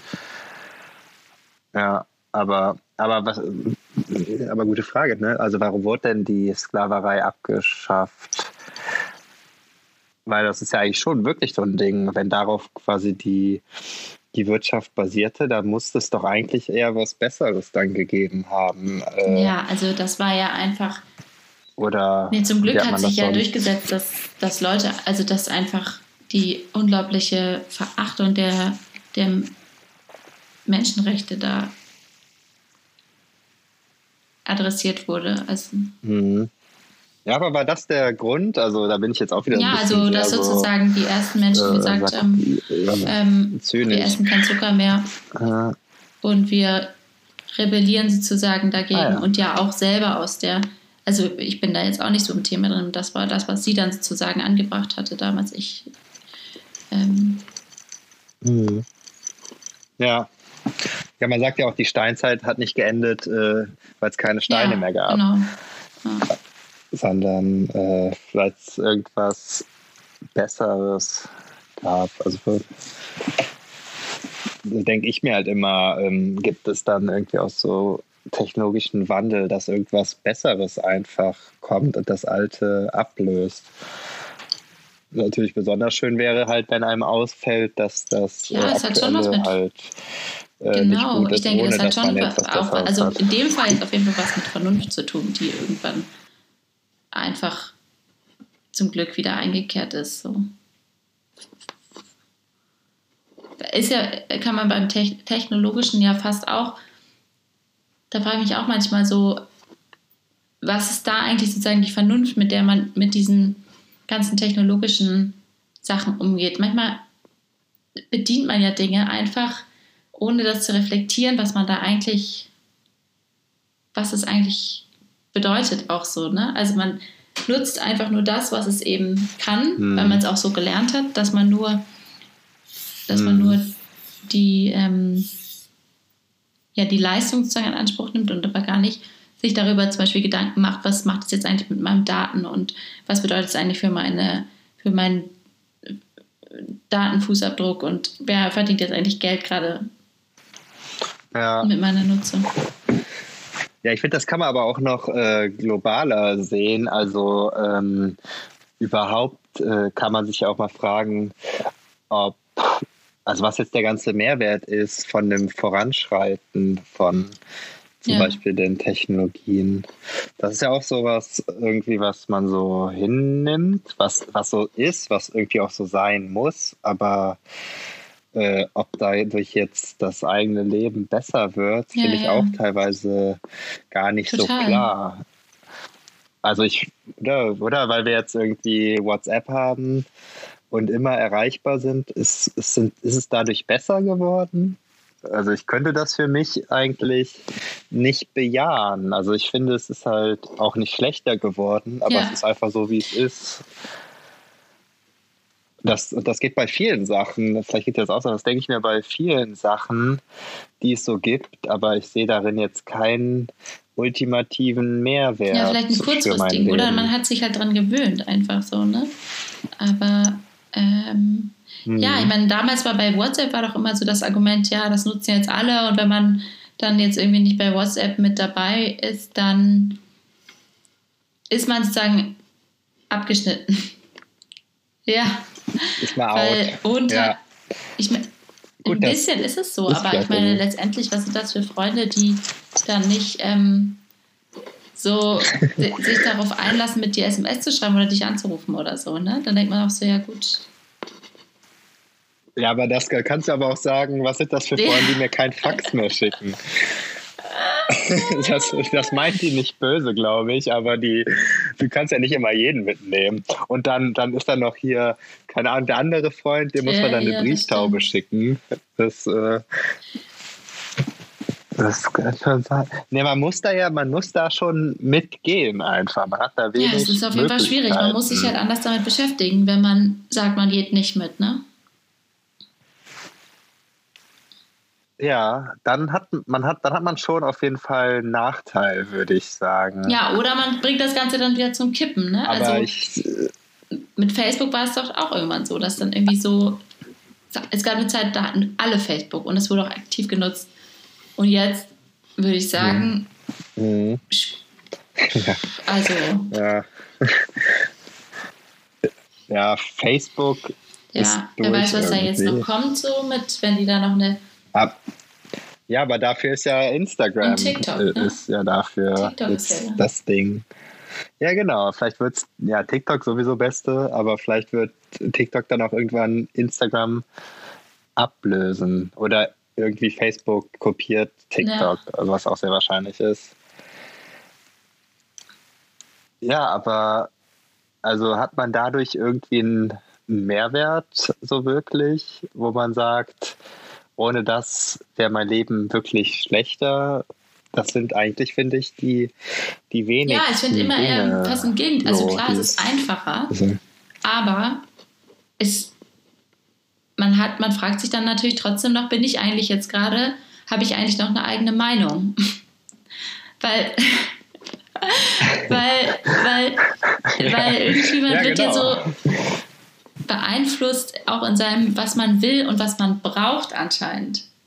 Ja, aber, aber, was, aber gute Frage, ne? Also warum wurde denn die Sklaverei abgeschafft? Weil das ist ja eigentlich schon wirklich so ein Ding, wenn darauf quasi die, die Wirtschaft basierte, dann muss es doch eigentlich eher was Besseres dann gegeben haben. Äh, ja, also das war ja einfach... Oder nee, zum Glück hat, hat sich ja sonst? durchgesetzt, dass, dass Leute, also dass einfach die unglaubliche Verachtung der, der Menschenrechte da adressiert wurde. Also, mhm. Ja, aber war das der Grund? Also da bin ich jetzt auch wieder ja, ein bisschen also dass so, sozusagen die ersten Menschen äh, gesagt haben, ähm, wir essen kein Zucker mehr äh. und wir rebellieren sozusagen dagegen ah, ja. und ja auch selber aus der, also ich bin da jetzt auch nicht so im Thema drin, das war das, was sie dann sozusagen angebracht hatte damals. Ich ähm, mhm. Ja. Ja, man sagt ja auch, die Steinzeit hat nicht geendet, äh, weil es keine Steine ja, mehr gab. Genau. Ja. Sondern äh, vielleicht irgendwas Besseres gab. Also für, denke ich mir halt immer, ähm, gibt es dann irgendwie auch so technologischen Wandel, dass irgendwas Besseres einfach kommt und das Alte ablöst. Natürlich besonders schön wäre halt, wenn einem ausfällt, dass das ja, äh, es hat schon was Aktuelle mit. halt äh, nicht Genau, gut ich ist, denke, ohne das hat dass man schon jetzt was auch, Besseres also hat. in dem Fall jetzt auf jeden Fall was mit Vernunft zu tun, die irgendwann einfach zum Glück wieder eingekehrt ist. So. Ist ja, kann man beim Te- Technologischen ja fast auch, da frage ich mich auch manchmal so, was ist da eigentlich sozusagen die Vernunft, mit der man mit diesen ganzen technologischen Sachen umgeht. Manchmal bedient man ja Dinge einfach, ohne das zu reflektieren, was man da eigentlich, was es eigentlich bedeutet auch so, ne? Also man nutzt einfach nur das, was es eben kann, hm. weil man es auch so gelernt hat, dass man nur, dass hm. man nur die, ähm, ja, die Leistung sozusagen in Anspruch nimmt und aber gar nicht sich darüber zum Beispiel Gedanken macht, was macht es jetzt eigentlich mit meinen Daten und was bedeutet es eigentlich für meine, für meinen Datenfußabdruck und wer verdient jetzt eigentlich Geld gerade ja. mit meiner Nutzung. Ja, ich finde, das kann man aber auch noch äh, globaler sehen. Also ähm, überhaupt äh, kann man sich ja auch mal fragen, ob, also was jetzt der ganze Mehrwert ist von dem Voranschreiten von zum ja. Beispiel den Technologien. Das ist ja auch sowas irgendwie, was man so hinnimmt, was, was so ist, was irgendwie auch so sein muss, aber äh, ob dadurch jetzt das eigene Leben besser wird, ja, finde ich ja. auch teilweise gar nicht Total. so klar. Also ich, oder, oder weil wir jetzt irgendwie WhatsApp haben und immer erreichbar sind, ist, ist, sind, ist es dadurch besser geworden? Also ich könnte das für mich eigentlich nicht bejahen. Also ich finde, es ist halt auch nicht schlechter geworden, aber ja. es ist einfach so, wie es ist. Das, das geht bei vielen Sachen, vielleicht geht das auch so, das denke ich mir bei vielen Sachen, die es so gibt, aber ich sehe darin jetzt keinen ultimativen Mehrwert. Ja, vielleicht ein kurzfristigen, oder man hat sich halt dran gewöhnt, einfach so, ne? Aber ähm, mhm. ja, ich meine, damals war bei WhatsApp war doch immer so das Argument, ja, das nutzen jetzt alle und wenn man dann jetzt irgendwie nicht bei WhatsApp mit dabei ist, dann ist man sozusagen abgeschnitten. Ja. Ist mal Weil out. Unter, ja. ich mein, Gut, ein bisschen ist es so, ist aber ich meine, letztendlich, was sind das für Freunde, die dann nicht ähm, so sich darauf einlassen, mit dir S M S zu schreiben oder dich anzurufen oder so, ne? Dann denkt man auch so, ja gut. Ja, aber das kannst du aber auch sagen, was sind das für Freunde, ja. die mir kein Fax mehr schicken? Das, das meint die nicht böse, glaube ich, aber die, du kannst ja nicht immer jeden mitnehmen. Und dann, dann ist da noch hier, keine Ahnung, der andere Freund, dem muss ja, man dann eine ja, Brieftaube das schicken. Das, äh, das kann schon sein. Nee, man muss da ja, man muss da schon mitgehen einfach. Man hat da wenig Ja, es ist auf jeden Fall schwierig. Man muss sich halt anders damit beschäftigen, wenn man sagt, man geht nicht mit, ne? Ja, dann hat man hat dann hat man schon auf jeden Fall einen Nachteil, würde ich sagen. Ja, oder man bringt das Ganze dann wieder zum Kippen, ne? Aber also ich, äh, mit Facebook war es doch auch irgendwann so, dass dann irgendwie so, es gab eine Zeit, da hatten alle Facebook und es wurde auch aktiv genutzt. Und jetzt würde ich sagen, mhm. also ja. ja, Facebook. Ja, wer weiß, was da jetzt noch kommt, so mit, wenn die da noch eine. Ja, aber dafür ist ja Instagram. Und TikTok, ne? Ist ja dafür TikTok ist ist ja, das Ding. Ja, genau. Vielleicht wird es, ja, TikTok sowieso Beste, aber vielleicht wird TikTok dann auch irgendwann Instagram ablösen. Oder irgendwie Facebook kopiert TikTok, ja. was auch sehr wahrscheinlich ist. Ja, aber also hat man dadurch irgendwie einen Mehrwert so wirklich, wo man sagt, ohne das wäre mein Leben wirklich schlechter. Das sind eigentlich, finde ich, die, die wenigsten Ja, ich finde immer eher fast im Gegenteil. Also so, klar, es ist einfacher, also. aber es, man, hat, man fragt sich dann natürlich trotzdem noch, bin ich eigentlich jetzt gerade, habe ich eigentlich noch eine eigene Meinung? weil, weil, weil, weil irgendwie man ja, wird genau. ja so beeinflusst, auch in seinem, was man will und was man braucht anscheinend.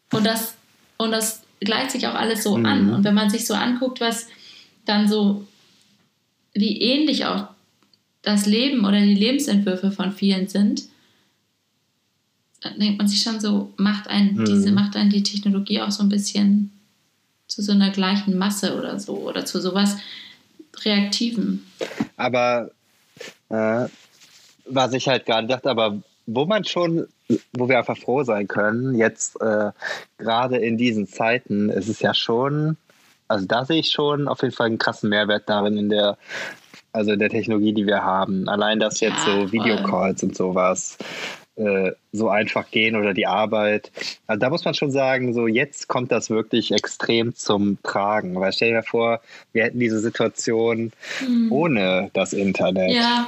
Und das, und das gleicht sich auch alles so Mhm. an. Und wenn man sich so anguckt, was dann so, wie ähnlich auch das Leben oder die Lebensentwürfe von vielen sind, dann denkt man sich schon so, macht einen, Mhm. diese, macht einen die Technologie auch so ein bisschen zu so einer gleichen Masse oder so oder zu sowas Reaktivem. Aber äh, was ich halt gerade dachte, aber wo man schon, wo wir einfach froh sein können, jetzt äh, gerade in diesen Zeiten, ist es ja schon, also da sehe ich schon auf jeden Fall einen krassen Mehrwert darin in der, also in der Technologie, die wir haben. Allein, dass Ja, jetzt so voll. Videocalls und sowas äh, so einfach gehen oder die Arbeit. Also da muss man schon sagen, so jetzt kommt das wirklich extrem zum Tragen. Weil stell dir vor, wir hätten diese Situation Hm. ohne das Internet. Ja,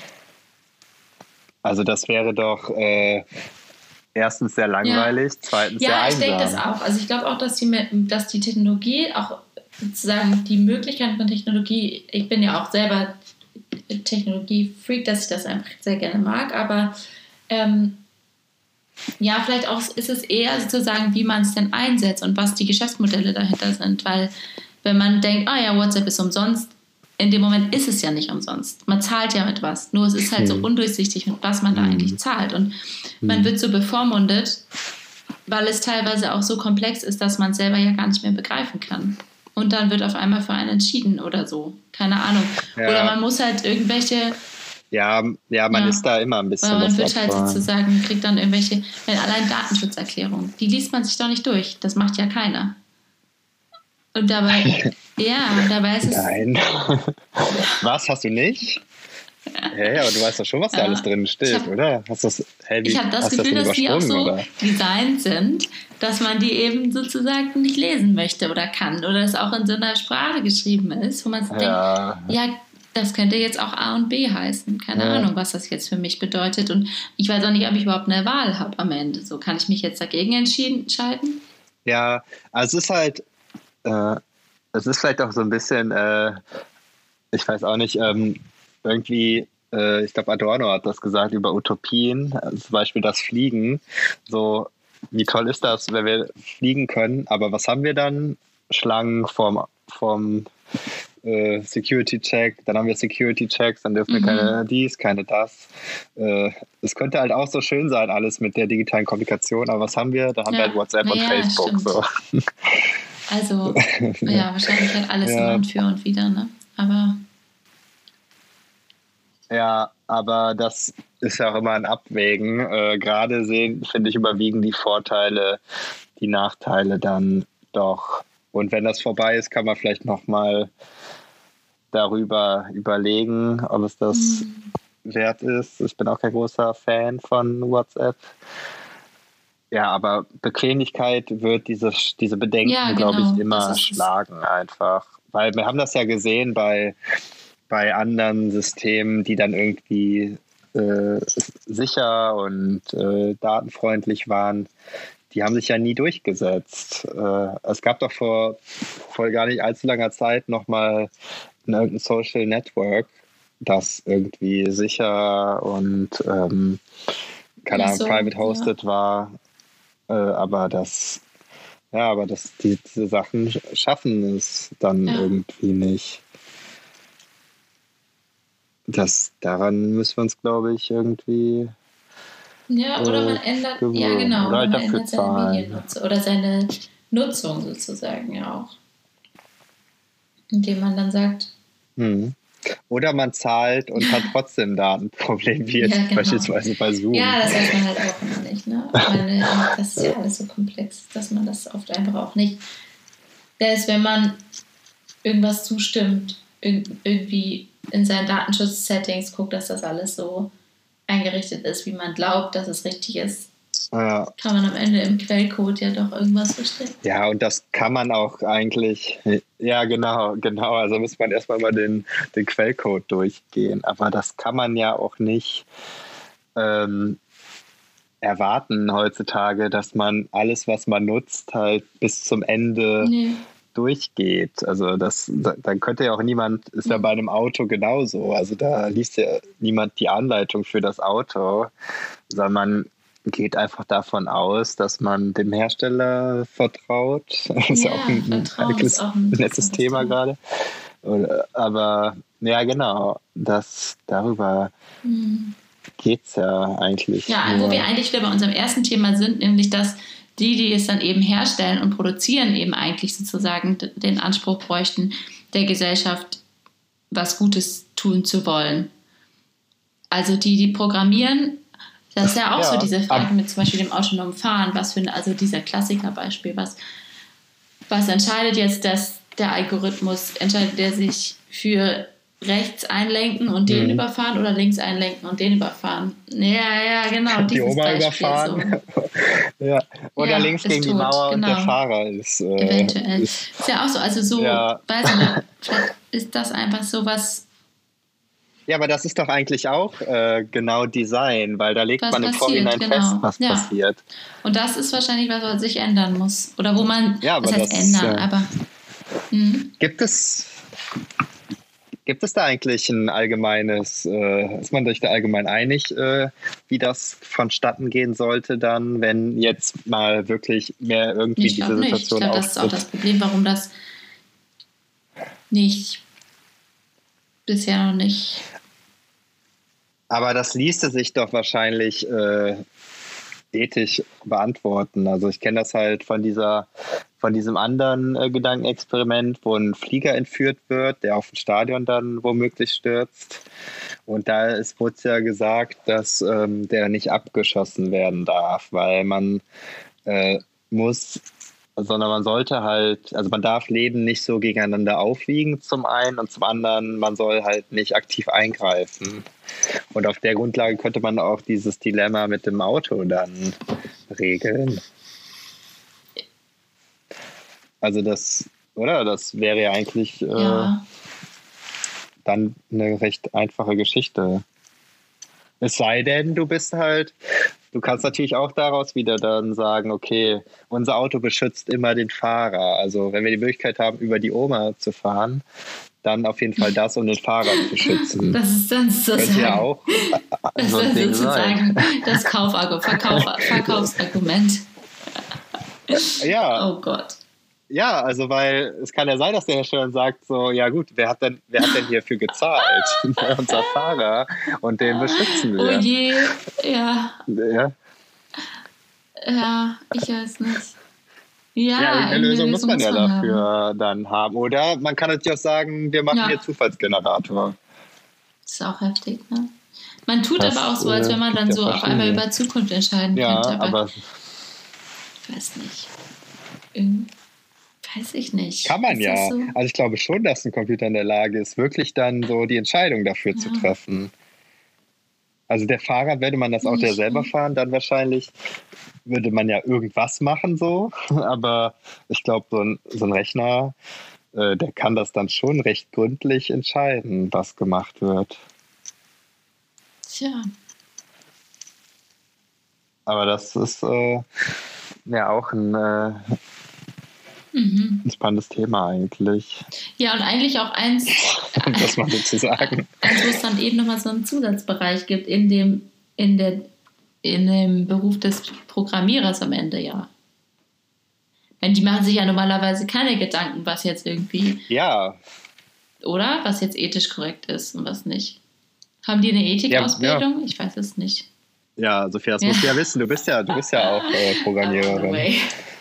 Also das wäre doch äh, erstens sehr langweilig, zweitens sehr ja, ich einsam. denke das auch. Also ich glaube auch, dass die, dass die Technologie, auch sozusagen die Möglichkeiten von Technologie, ich bin ja auch selber Technologie-Freak, dass ich das einfach sehr gerne mag, aber ähm, ja, vielleicht auch ist es eher sozusagen, wie man es denn einsetzt und was die Geschäftsmodelle dahinter sind, weil wenn man denkt, ah ja, WhatsApp ist umsonst, in dem Moment ist es ja nicht umsonst. Man zahlt ja mit was, nur es ist halt so Hm. undurchsichtig, mit was man da Hm. eigentlich zahlt und man Hm. wird so bevormundet, weil es teilweise auch so komplex ist, dass man es selber ja gar nicht mehr begreifen kann. Und dann wird auf einmal für einen entschieden oder so. Keine Ahnung. Ja. Oder man muss halt irgendwelche, Ja, ja, man Ja. ist da immer ein bisschen weil man das wird halt Opfer. sozusagen, kriegt dann irgendwelche, wenn allein Datenschutzerklärung, die liest man sich doch nicht durch. Das macht ja keiner. Und dabei, ja, dabei ist es, Nein. Was, hast du nicht? Hä, aber du weißt doch schon, was da Ja. alles drin steht, Ich hab- oder? Hast du's, hä, wie, ich habe das hast du Gefühl, schon dass die auch übersprungen, so oder? designt sind, dass man die eben sozusagen nicht lesen möchte oder kann. Oder es auch in so einer Sprache geschrieben ist, wo man sich Ja, denkt, ja, das könnte jetzt auch A und B heißen. Keine Ja. Ahnung, was das jetzt für mich bedeutet. Und ich weiß auch nicht, ob ich überhaupt eine Wahl habe am Ende. So kann ich mich jetzt dagegen entschieden- entscheiden. ja, also es ist halt, äh, es ist vielleicht auch so ein bisschen, äh, ich weiß auch nicht, ähm, irgendwie, äh, ich glaube Adorno hat das gesagt über Utopien, also zum Beispiel das Fliegen. So, wie toll ist das, wenn wir fliegen können, aber was haben wir dann? Schlangen vom, vom äh, Security-Check, dann haben wir Security-Checks, dann dürfen wir Mhm. keine dies, keine das. Äh, Es könnte halt auch so schön sein, alles mit der digitalen Kommunikation, aber was haben wir? Da haben Ja. wir halt WhatsApp und Naja, Facebook. stimmt. So. Also, ja, wahrscheinlich halt alles Ja. immer ein Für und Wider, ne? Aber Ja, aber das ist ja auch immer ein Abwägen. Äh, gerade sehen, finde ich, überwiegen die Vorteile, die Nachteile dann doch. Und wenn das vorbei ist, kann man vielleicht nochmal darüber überlegen, ob es das wert ist. Ich bin auch kein großer Fan von WhatsApp. Ja, aber Bequemlichkeit wird diese, diese Bedenken, Ja, glaube genau, ich, immer das ist es. schlagen einfach. Weil wir haben das ja gesehen bei, bei anderen Systemen, die dann irgendwie äh, sicher und äh, datenfreundlich waren. Die haben sich ja nie durchgesetzt. Äh, es gab doch vor, vor gar nicht allzu langer Zeit nochmal irgendein Social Network, das irgendwie sicher und ähm, keine Ach Ahnung, so, private ja. hosted war. Äh, aber das, ja, aber das, die, diese Sachen sch- schaffen es dann Ja. irgendwie nicht. Das, daran müssen wir uns, glaube ich, irgendwie. Ja, oder man Äh, ändert, gewöhnen. ja genau, Oder oder halt man dafür ändert seine zahlen. Mediennutzung oder seine Nutzung sozusagen ja auch. Indem man dann sagt, Hm. Oder man zahlt und hat trotzdem Datenproblem, wie jetzt Ja, genau. beispielsweise bei Zoom. ja, das weiß man halt auch immer nicht, ne? Weil äh, das ist ja alles so komplex, dass man das oft einfach auch nicht. Selbst wenn man irgendwas zustimmt, irg- irgendwie in seinen Datenschutz-Settings guckt, dass das alles so eingerichtet ist, wie man glaubt, dass es richtig ist, Ja. kann man am Ende im Quellcode ja doch irgendwas verstecken. Ja, und das kann man auch eigentlich, ja genau, genau, also muss man erstmal mal den, den Quellcode durchgehen, aber das kann man ja auch nicht ähm, erwarten heutzutage, dass man alles, was man nutzt, halt bis zum Ende Nee. durchgeht. Also das, da- dann könnte ja auch niemand, ist ja Mhm. bei einem Auto genauso, also da liest ja niemand die Anleitung für das Auto, sondern man geht einfach davon aus, dass man dem Hersteller vertraut. Das ist ja Ja, auch ein Vertrauen ist heikles, auch ein nettes interessantes Thema Thema. gerade. Oder- Aber ja, genau, das, darüber Hm. geht es ja eigentlich Ja, wo wir nur. eigentlich wieder bei unserem ersten Thema sind, nämlich dass die, die es dann eben herstellen und produzieren, eben eigentlich sozusagen d- den Anspruch bräuchten, der Gesellschaft was Gutes tun zu wollen. Also die, die programmieren, das ist ja auch so Ja, diese Frage ab- mit zum Beispiel dem autonomen Fahren, was für ein, also dieser Klassikerbeispiel, was, was entscheidet jetzt, dass der Algorithmus, entscheidet der sich für rechts einlenken und den Mhm. überfahren oder links einlenken und den überfahren? Ja, ja, genau, Die dieses Oma Beispiel überfahren. so. Ja. Oder Ja, links ist gegen die tot, Mauer und der genau. Fahrer ist. Äh, Eventuell. ist Ist ja auch so, also so, Ja. weiß ich nicht, vielleicht ist das einfach so was, ja, aber das ist doch eigentlich auch äh, genau Design, weil da legt was man im passiert, Vorhinein genau. fest, was Ja. passiert. Und das ist wahrscheinlich was, was sich ändern muss. Oder wo man, Ja, aber was heißt das, ändern, äh, aber mhm. Gibt es, gibt es da eigentlich ein allgemeines, äh, ist man sich da allgemein einig, äh, wie das vonstatten gehen sollte dann, wenn jetzt mal wirklich mehr irgendwie Ich diese glaube nicht. Ich Situation glaube, das ist auch auftritt? das Problem, warum das nicht, bisher noch nicht. Aber das ließe sich doch wahrscheinlich äh, ethisch beantworten. Also ich kenne das halt von dieser, von diesem anderen äh, Gedankenexperiment, wo ein Flieger entführt wird, der auf ein Stadion dann womöglich stürzt. Und da ist, wurde es ja gesagt, dass ähm, der nicht abgeschossen werden darf, weil man äh, muss, sondern man sollte halt, also man darf Leben nicht so gegeneinander aufwiegen zum einen und zum anderen, man soll halt nicht aktiv eingreifen. Und auf der Grundlage könnte man auch dieses Dilemma mit dem Auto dann regeln. Also das, oder? Das wäre ja eigentlich äh, Ja, dann eine recht einfache Geschichte. Es sei denn, du bist halt, du kannst natürlich auch daraus wieder dann sagen, okay, unser Auto beschützt immer den Fahrer. Also wenn wir die Möglichkeit haben, über die Oma zu fahren, dann auf jeden Fall das, um den Fahrer zu schützen. das ist dann Könnte ja sozusagen, auch das so ein ist Ding sein. sozusagen das Kaufargu- Verkauf, Verkaufsargument. Ja, Oh Gott. ja, also weil es kann ja sein, dass der Hersteller dann sagt so, ja gut, wer hat denn, wer hat denn hierfür gezahlt? Unser Fahrer und den beschützen Oh wir. je, ja, Ja, ja, ich weiß nicht. Ja, ja, irgendeine Lösung muss man ja haben. dafür dann haben. Oder man kann natürlich auch sagen, wir machen Ja. hier Zufallsgenerator. Das ist auch heftig, ne? Man tut Das, aber auch so, als äh, wenn man gibt dann ja so auf einmal verschiedene. über Zukunft entscheiden Ja, könnte, aber, aber ich weiß nicht. Irgendwie, weiß ich nicht. kann man ist ja. Das so? Also ich glaube schon, dass ein Computer in der Lage ist, wirklich dann so die Entscheidung dafür zu Ja. treffen. Also der Fahrer, würde man das Auto ja Nicht, selber ne? fahren, dann wahrscheinlich würde man ja irgendwas machen so. Aber ich glaube, so ein, so ein Rechner, äh, der kann das dann schon recht gründlich entscheiden, was gemacht wird. Tja, Aber das ist äh, ja auch ein, äh, mhm. ein spannendes Thema eigentlich, Ja, und eigentlich auch eins, um das mal so zu sagen. eins, wo es dann eben nochmal so einen Zusatzbereich gibt in dem, in der, in dem Beruf des Programmierers am Ende, ja. Denn die machen sich ja normalerweise keine Gedanken, was jetzt irgendwie, Ja, oder? Was jetzt ethisch korrekt ist und was nicht. Haben die eine Ethikausbildung? Ich weiß es nicht. ja, Sophia, das Ja. musst du ja wissen. Du bist ja, du bist ja auch äh, By Programmiererin. the way.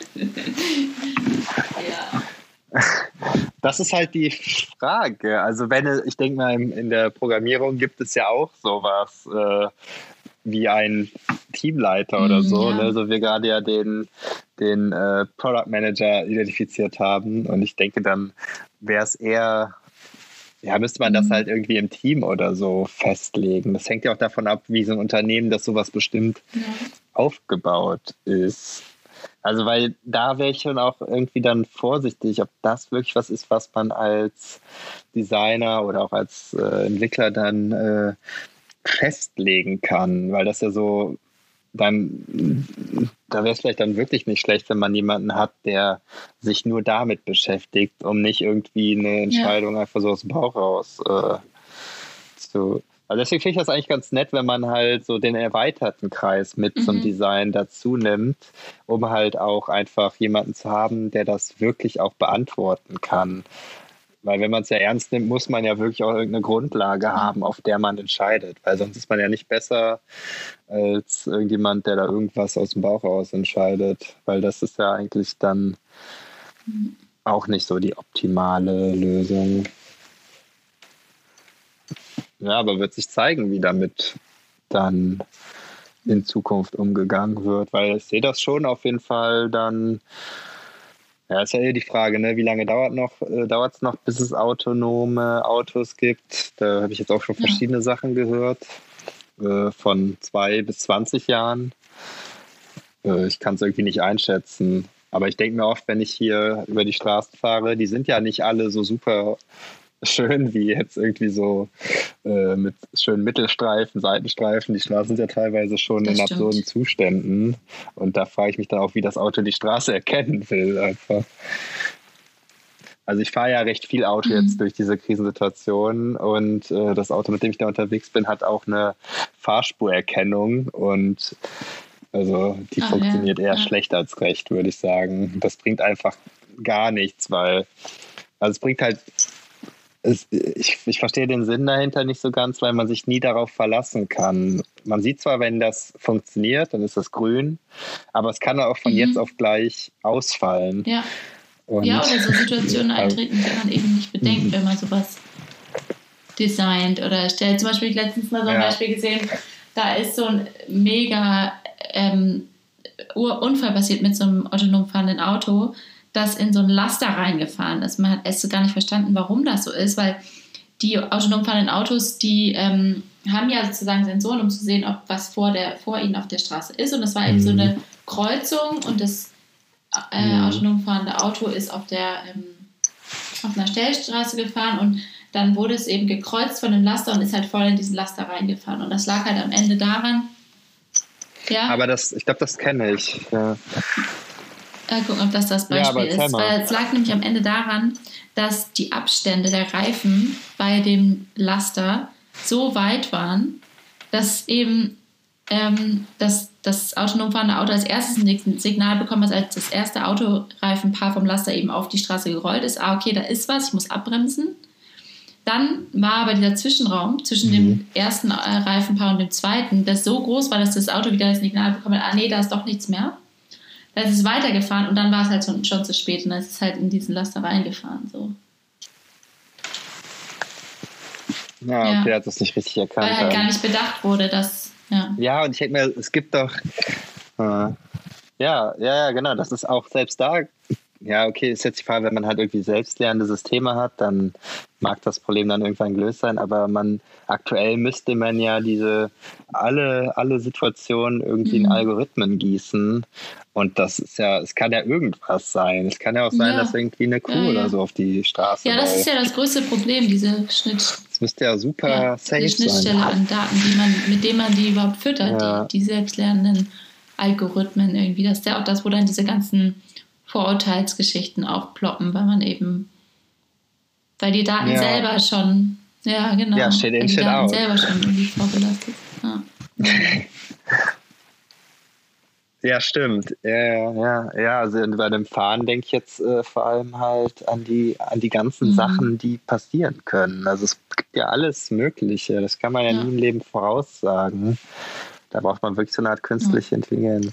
Ja. Das ist halt die Frage. Also wenn, ich denke mal, in, in der Programmierung gibt es ja auch sowas äh, wie ein Teamleiter oder Mm, so, ja. ne? So wir gerade ja den, den äh, Product Manager identifiziert haben. Und ich denke, dann wäre es eher, ja, müsste man das Mhm. halt irgendwie im Team oder so festlegen. Das hängt ja auch davon ab, wie so ein Unternehmen, das sowas bestimmt, Ja. aufgebaut ist. Also weil da wäre ich schon auch irgendwie dann vorsichtig, ob das wirklich was ist, was man als Designer oder auch als äh, Entwickler dann äh, festlegen kann, weil das ja so dann, da wäre es vielleicht dann wirklich nicht schlecht, wenn man jemanden hat, der sich nur damit beschäftigt, um nicht irgendwie eine Entscheidung einfach so aus dem Bauch raus äh, zu. Also deswegen finde ich das eigentlich ganz nett, wenn man halt so den erweiterten Kreis mit Mhm. zum Design dazu nimmt, um halt auch einfach jemanden zu haben, der das wirklich auch beantworten kann. Weil wenn man es ja ernst nimmt, muss man ja wirklich auch irgendeine Grundlage haben, auf der man entscheidet. Weil sonst ist man ja nicht besser als irgendjemand, der da irgendwas aus dem Bauch raus entscheidet. Weil das ist ja eigentlich dann auch nicht so die optimale Lösung. Ja, aber wird sich zeigen, wie damit dann in Zukunft umgegangen wird. Weil ich sehe das schon auf jeden Fall dann. Ja, ist ja eh die Frage, ne? Wie lange dauert noch, äh, dauert es noch, bis es autonome Autos gibt? Da habe ich jetzt auch schon Ja. verschiedene Sachen gehört, äh, von zwei bis zwanzig Jahren. Äh, ich kann es irgendwie nicht einschätzen. Aber ich denke mir oft, wenn ich hier über die Straßen fahre, die sind ja nicht alle so super schön wie jetzt irgendwie so äh, mit schönen Mittelstreifen, Seitenstreifen. Die Straßen sind ja teilweise schon Das in stimmt. absurden Zuständen. Und da frage ich mich dann auch, wie das Auto die Straße erkennen will. Einfach. Also ich fahre ja recht viel Auto Mhm. jetzt durch diese Krisensituation und äh, das Auto, mit dem ich da unterwegs bin, hat auch eine Fahrspurerkennung und also die Ah, funktioniert ja, eher ja. schlecht als recht, würde ich sagen. Das bringt einfach gar nichts, weil also es bringt halt es, ich, ich verstehe den Sinn dahinter nicht so ganz, weil man sich nie darauf verlassen kann. Man sieht zwar, wenn das funktioniert, dann ist das grün, aber es kann auch von Mhm. jetzt auf gleich ausfallen. Ja. Und, ja, oder so Situationen Also, eintreten, die man eben nicht bedenkt, Mhm. wenn man sowas designt oder erstellt. Zum Beispiel, ich habe letztens mal so ein Ja. Beispiel gesehen, da ist so ein mega ähm, Ur- Unfall passiert mit so einem autonom fahrenden Auto, das in so ein Laster reingefahren ist. Man hat erst gar nicht verstanden, warum das so ist, weil die autonom fahrenden Autos, die ähm, haben ja sozusagen Sensoren, um zu sehen, ob was vor, der, vor ihnen auf der Straße ist. Und das war eben Mhm. so eine Kreuzung und das äh, Mhm. autonom fahrende Auto ist auf der ähm, auf einer Stellstraße gefahren und dann wurde es eben gekreuzt von dem Laster und ist halt voll in diesen Laster reingefahren. Und das lag halt am Ende daran, ja, aber das, ich glaube, das kenne ich. Ja. äh, gucken, ob das das Ja, aber Beispiel erzähl ist. mal. Weil es lag nämlich am Ende daran, dass die Abstände der Reifen bei dem Laster so weit waren, dass eben ähm, das, das autonom fahrende Auto als erstes ein Signal bekommen hat, als das erste Autoreifenpaar vom Laster eben auf die Straße gerollt ist. Ah, okay, da ist was, ich muss abbremsen. Dann war aber dieser Zwischenraum zwischen dem Mhm. ersten äh, Reifenpaar und dem zweiten, das so groß war, dass das Auto wieder das Signal bekommen hat, ah nee, da ist doch nichts mehr. Da ist es weitergefahren und dann war es halt schon, schon zu spät und dann ist es halt in diesen Laster reingefahren. So. Ja, Ja. okay, er hat das nicht richtig erkannt. Weil halt dann. gar nicht bedacht wurde, dass, ja. Ja, und ich denke mir, es gibt doch. Äh, ja, ja, ja, genau. Das ist auch selbst da. Ja, okay, ist jetzt die Frage, wenn man halt irgendwie selbstlernende Systeme hat, dann mag das Problem dann irgendwann gelöst sein. Aber man aktuell müsste man ja diese alle, alle Situationen irgendwie in Mhm. Algorithmen gießen. Und das ist ja, es kann ja irgendwas sein. Es kann ja auch sein, Ja. dass irgendwie eine Kuh Ja, ja. oder so auf die Straße Ja, das läuft. ist ja das größte Problem, diese Schnitt, Das müsste ja super ja, safe die Schnittstelle sein. an Daten, die man, mit denen man die überhaupt füttert, Ja. die, die selbstlernenden Algorithmen irgendwie. Das ist ja auch das, wo dann diese ganzen Vorurteilsgeschichten aufploppen, weil man eben, weil die Daten Ja. selber schon, ja genau, Ja, shit in, weil die shit Daten out. selber schon irgendwie vorbelastet sind. Ja. Ja, stimmt. Ja, ja, ja. ja also bei dem Fahren denke ich jetzt äh, vor allem halt an die, an die ganzen Mhm. Sachen, die passieren können. Also es gibt ja alles Mögliche. Das kann man ja, Ja. nie im Leben voraussagen. Da braucht man wirklich so eine Art künstliche Intelligenz.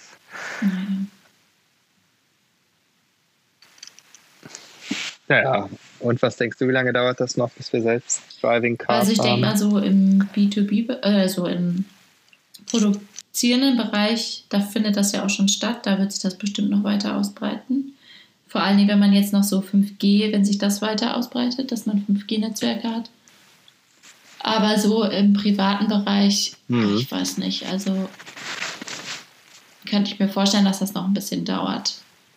Ja, ja. Und was denkst du, wie lange dauert das noch, bis wir selbst Driving Cars Also ich denke haben? mal so im B zwei B, äh, so im produzierenden Bereich, da findet das ja auch schon statt, da wird sich das bestimmt noch weiter ausbreiten. Vor allen Dingen, wenn man jetzt noch so fünf G, wenn sich das weiter ausbreitet, dass man fünf G-Netzwerke hat. Aber so im privaten Bereich, Mhm. ich weiß nicht, also könnte ich mir vorstellen, dass das noch ein bisschen dauert.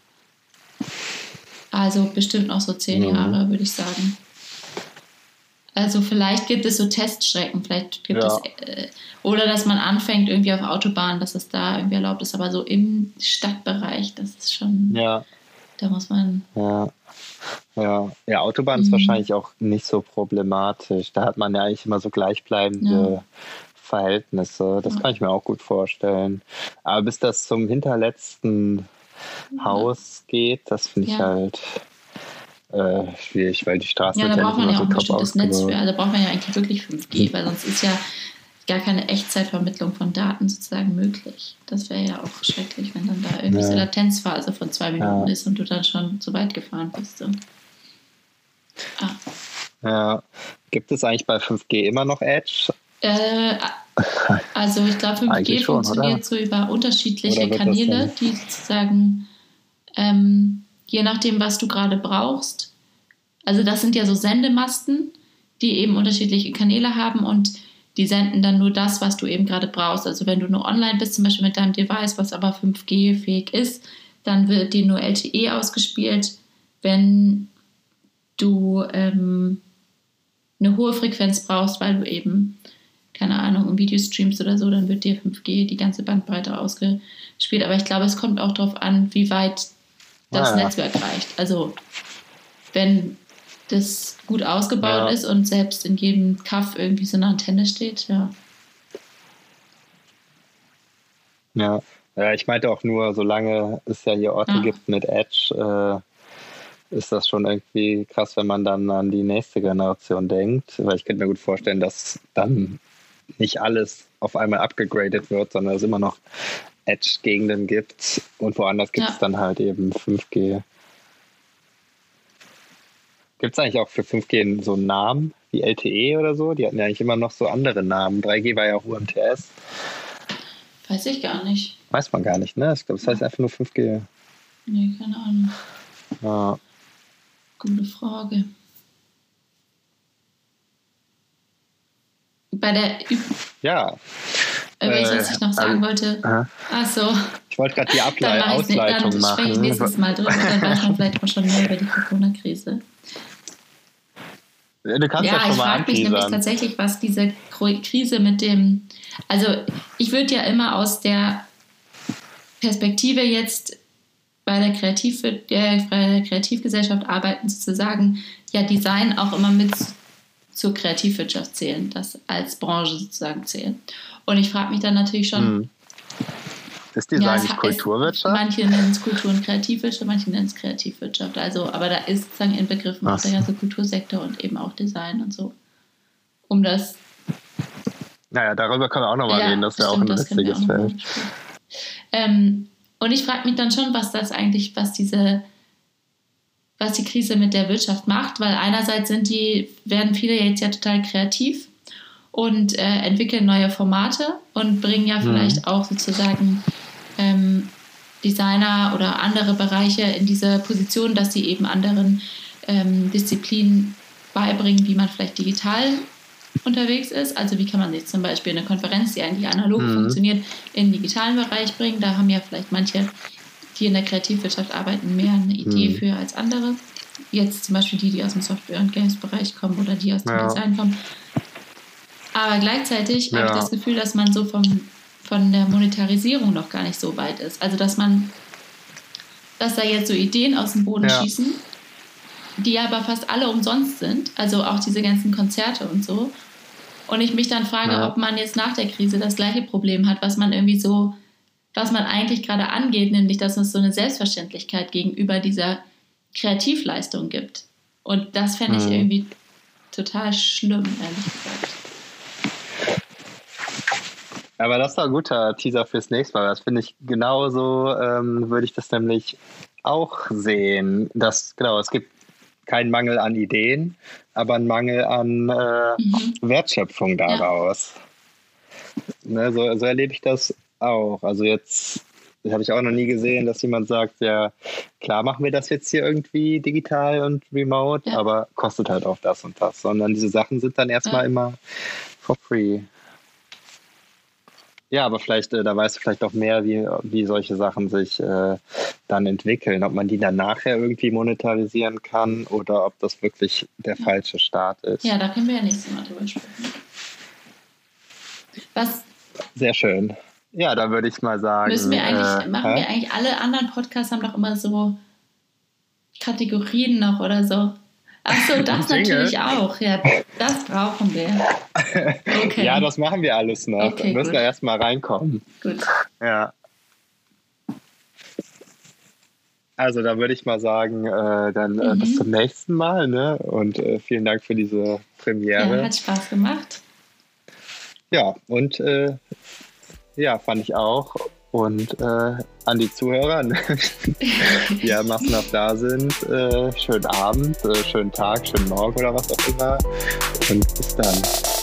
Also bestimmt noch so zehn Mhm. Jahre, würde ich sagen. Also vielleicht gibt es so Teststrecken, vielleicht gibt Ja. es, äh, oder dass man anfängt irgendwie auf Autobahnen, dass es da irgendwie erlaubt ist, aber so im Stadtbereich, das ist schon, Ja. Da muss man... Ja, ja. ja Autobahn Mhm. ist wahrscheinlich auch nicht so problematisch. Da hat man ja eigentlich immer so gleichbleibende Ja. Verhältnisse. Das Ja. kann ich mir auch gut vorstellen. Aber bis das zum hinterletzten Haus geht, das finde ich Ja. halt äh, schwierig, weil die Straßen Ja, da sind ja braucht nicht man immer ja so auch ein top bestimmtes Netz für. ausgebaut. Also braucht man ja eigentlich wirklich fünf G, weil sonst ist ja gar keine Echtzeitvermittlung von Daten sozusagen möglich. Das wäre ja auch schrecklich, wenn dann da irgendwie so eine Ja. Latenzphase von zwei Minuten Ja. ist und du dann schon zu weit gefahren bist. So. Ah. Ja. Gibt es eigentlich bei fünf G immer noch Edge? Äh, also ich glaube, fünf G Eigentlich schon, funktioniert oder? so über unterschiedliche Oder wird das Kanäle, dann- die sozusagen ähm, je nachdem, was du gerade brauchst. Also das sind ja so Sendemasten, die eben unterschiedliche Kanäle haben und die senden dann nur das, was du eben gerade brauchst. Also wenn du nur online bist, zum Beispiel mit deinem Device, was aber fünf G-fähig ist, dann wird dir nur L T E ausgespielt. Wenn du ähm, eine hohe Frequenz brauchst, weil du eben, keine Ahnung, ein Video streamst oder so, dann wird dir fünf G die ganze Bandbreite ausgespielt. Aber ich glaube, es kommt auch darauf an, wie weit das Ah, ja. Netzwerk reicht. Also wenn das gut ausgebaut Ja. ist und selbst in jedem Kaff irgendwie so eine Antenne steht, ja. Ja. ja, ich meinte auch nur, solange es ja hier Orte Ja. gibt mit Edge, äh, ist das schon irgendwie krass, wenn man dann an die nächste Generation denkt. Weil ich könnte mir gut vorstellen, dass dann nicht alles auf einmal abgegradet wird, sondern es immer noch Edge-Gegenden gibt und woanders gibt es Ja. dann halt eben fünf G. Gibt es eigentlich auch für fünf G so einen Namen wie L T E oder so? Die hatten ja eigentlich immer noch so andere Namen. drei G war ja auch U M T S. Weiß ich gar nicht. Weiß man gar nicht, ne? Ich glaube, das heißt einfach nur fünf G. Nee, keine Ahnung. Ja. Gute Frage. Bei der, Ü- ja. äh, Äh, was ich noch sagen wollte, Aha. ach so, Ich wollte gerade die dann Ablei- mache ich nicht, Ausleitung dann spreche ich machen. nächstes Mal drüber, dann weiß man vielleicht auch schon mehr über die Corona-Krise. Du kannst ja, Ja, schon ich mal frage mich nämlich anteasern. tatsächlich, was diese Kro- Krise mit dem, also ich würde ja immer aus der Perspektive jetzt bei der, Kreativ der, bei der Kreativgesellschaft arbeiten, sozusagen, ja, Design auch immer mit zur Kreativwirtschaft zählen, das als Branche sozusagen zählen. Und ich frage mich dann natürlich schon, Hm. Ist Design ja, es nicht ha- Kulturwirtschaft? Es, manche nennen es Kultur- und Kreativwirtschaft, manche nennen es Kreativwirtschaft. Also, aber da ist sozusagen in Begriffen Ach auch der so. ganze Kultursektor und eben auch Design und so. Um das. Naja, darüber können wir auch nochmal reden. Das ist ja auch ein stimmt, das können wir witziges auch noch mal Feld. besprechen. Ähm, und ich frage mich dann schon, was das eigentlich, was diese, was die Krise mit der Wirtschaft macht, weil einerseits sind die, werden viele jetzt ja total kreativ und äh, entwickeln neue Formate und bringen ja vielleicht Mhm. auch sozusagen ähm, Designer oder andere Bereiche in diese Position, dass sie eben anderen ähm, Disziplinen beibringen, wie man vielleicht digital unterwegs ist. Also wie kann man jetzt zum Beispiel eine Konferenz, die eigentlich analog Mhm. funktioniert, in den digitalen Bereich bringen. Da haben ja vielleicht manche, die in der Kreativwirtschaft arbeiten, mehr eine Idee Mhm. für als andere. Jetzt zum Beispiel die, die aus dem Software- und Games-Bereich kommen oder die aus dem Ja. Design kommen. Aber gleichzeitig habe ich Ja. das Gefühl, dass man so vom, von der Monetarisierung noch gar nicht so weit ist. Also dass man, dass da jetzt so Ideen aus dem Boden Ja. schießen, die aber fast alle umsonst sind. Also auch diese ganzen Konzerte und so. Und ich mich dann frage, Ja. ob man jetzt nach der Krise das gleiche Problem hat, was man irgendwie so, was man eigentlich gerade angeht, nämlich dass es so eine Selbstverständlichkeit gegenüber dieser Kreativleistung gibt. Und das fände ich Mhm. irgendwie total schlimm, ehrlich gesagt. Aber das war ein guter Teaser fürs nächste Mal. Das finde ich genauso, ähm, würde ich das nämlich auch sehen. Dass, genau, es gibt keinen Mangel an Ideen, aber einen Mangel an äh, Mhm. Wertschöpfung daraus. Ne, so, so erlebe ich das auch. Also jetzt habe ich auch noch nie gesehen, dass jemand sagt, ja, klar machen wir das jetzt hier irgendwie digital und remote, Ja. aber kostet halt auch das und das. Sondern diese Sachen sind dann erstmal Ja. immer for free. Ja, aber vielleicht, äh, da weißt du vielleicht auch mehr, wie, wie solche Sachen sich äh, dann entwickeln. Ob man die dann nachher irgendwie monetarisieren kann oder ob das wirklich der Ja. falsche Start ist. Ja, da können wir ja nächstes Mal drüber sprechen. Was Sehr schön. Ja, da würde ich mal sagen. müssen wir eigentlich, äh, machen hä? wir eigentlich, alle anderen Podcasts haben doch immer so Kategorien noch oder so? Achso, das natürlich auch. Ja, das brauchen wir. Okay. Ja, das machen wir alles noch. Okay, wir müssen gut. da erstmal reinkommen. Gut. Ja. Also da würde ich mal sagen, äh, dann äh, Mhm. bis zum nächsten Mal, ne? Und äh, vielen Dank für diese Premiere. Ja, hat Spaß gemacht. Ja, und äh, ja, fand ich auch. Und äh, an die Zuhörer, ne, die ja massenhaft da sind, äh, schönen Abend, äh, schönen Tag, schönen Morgen oder was auch immer. Und bis dann.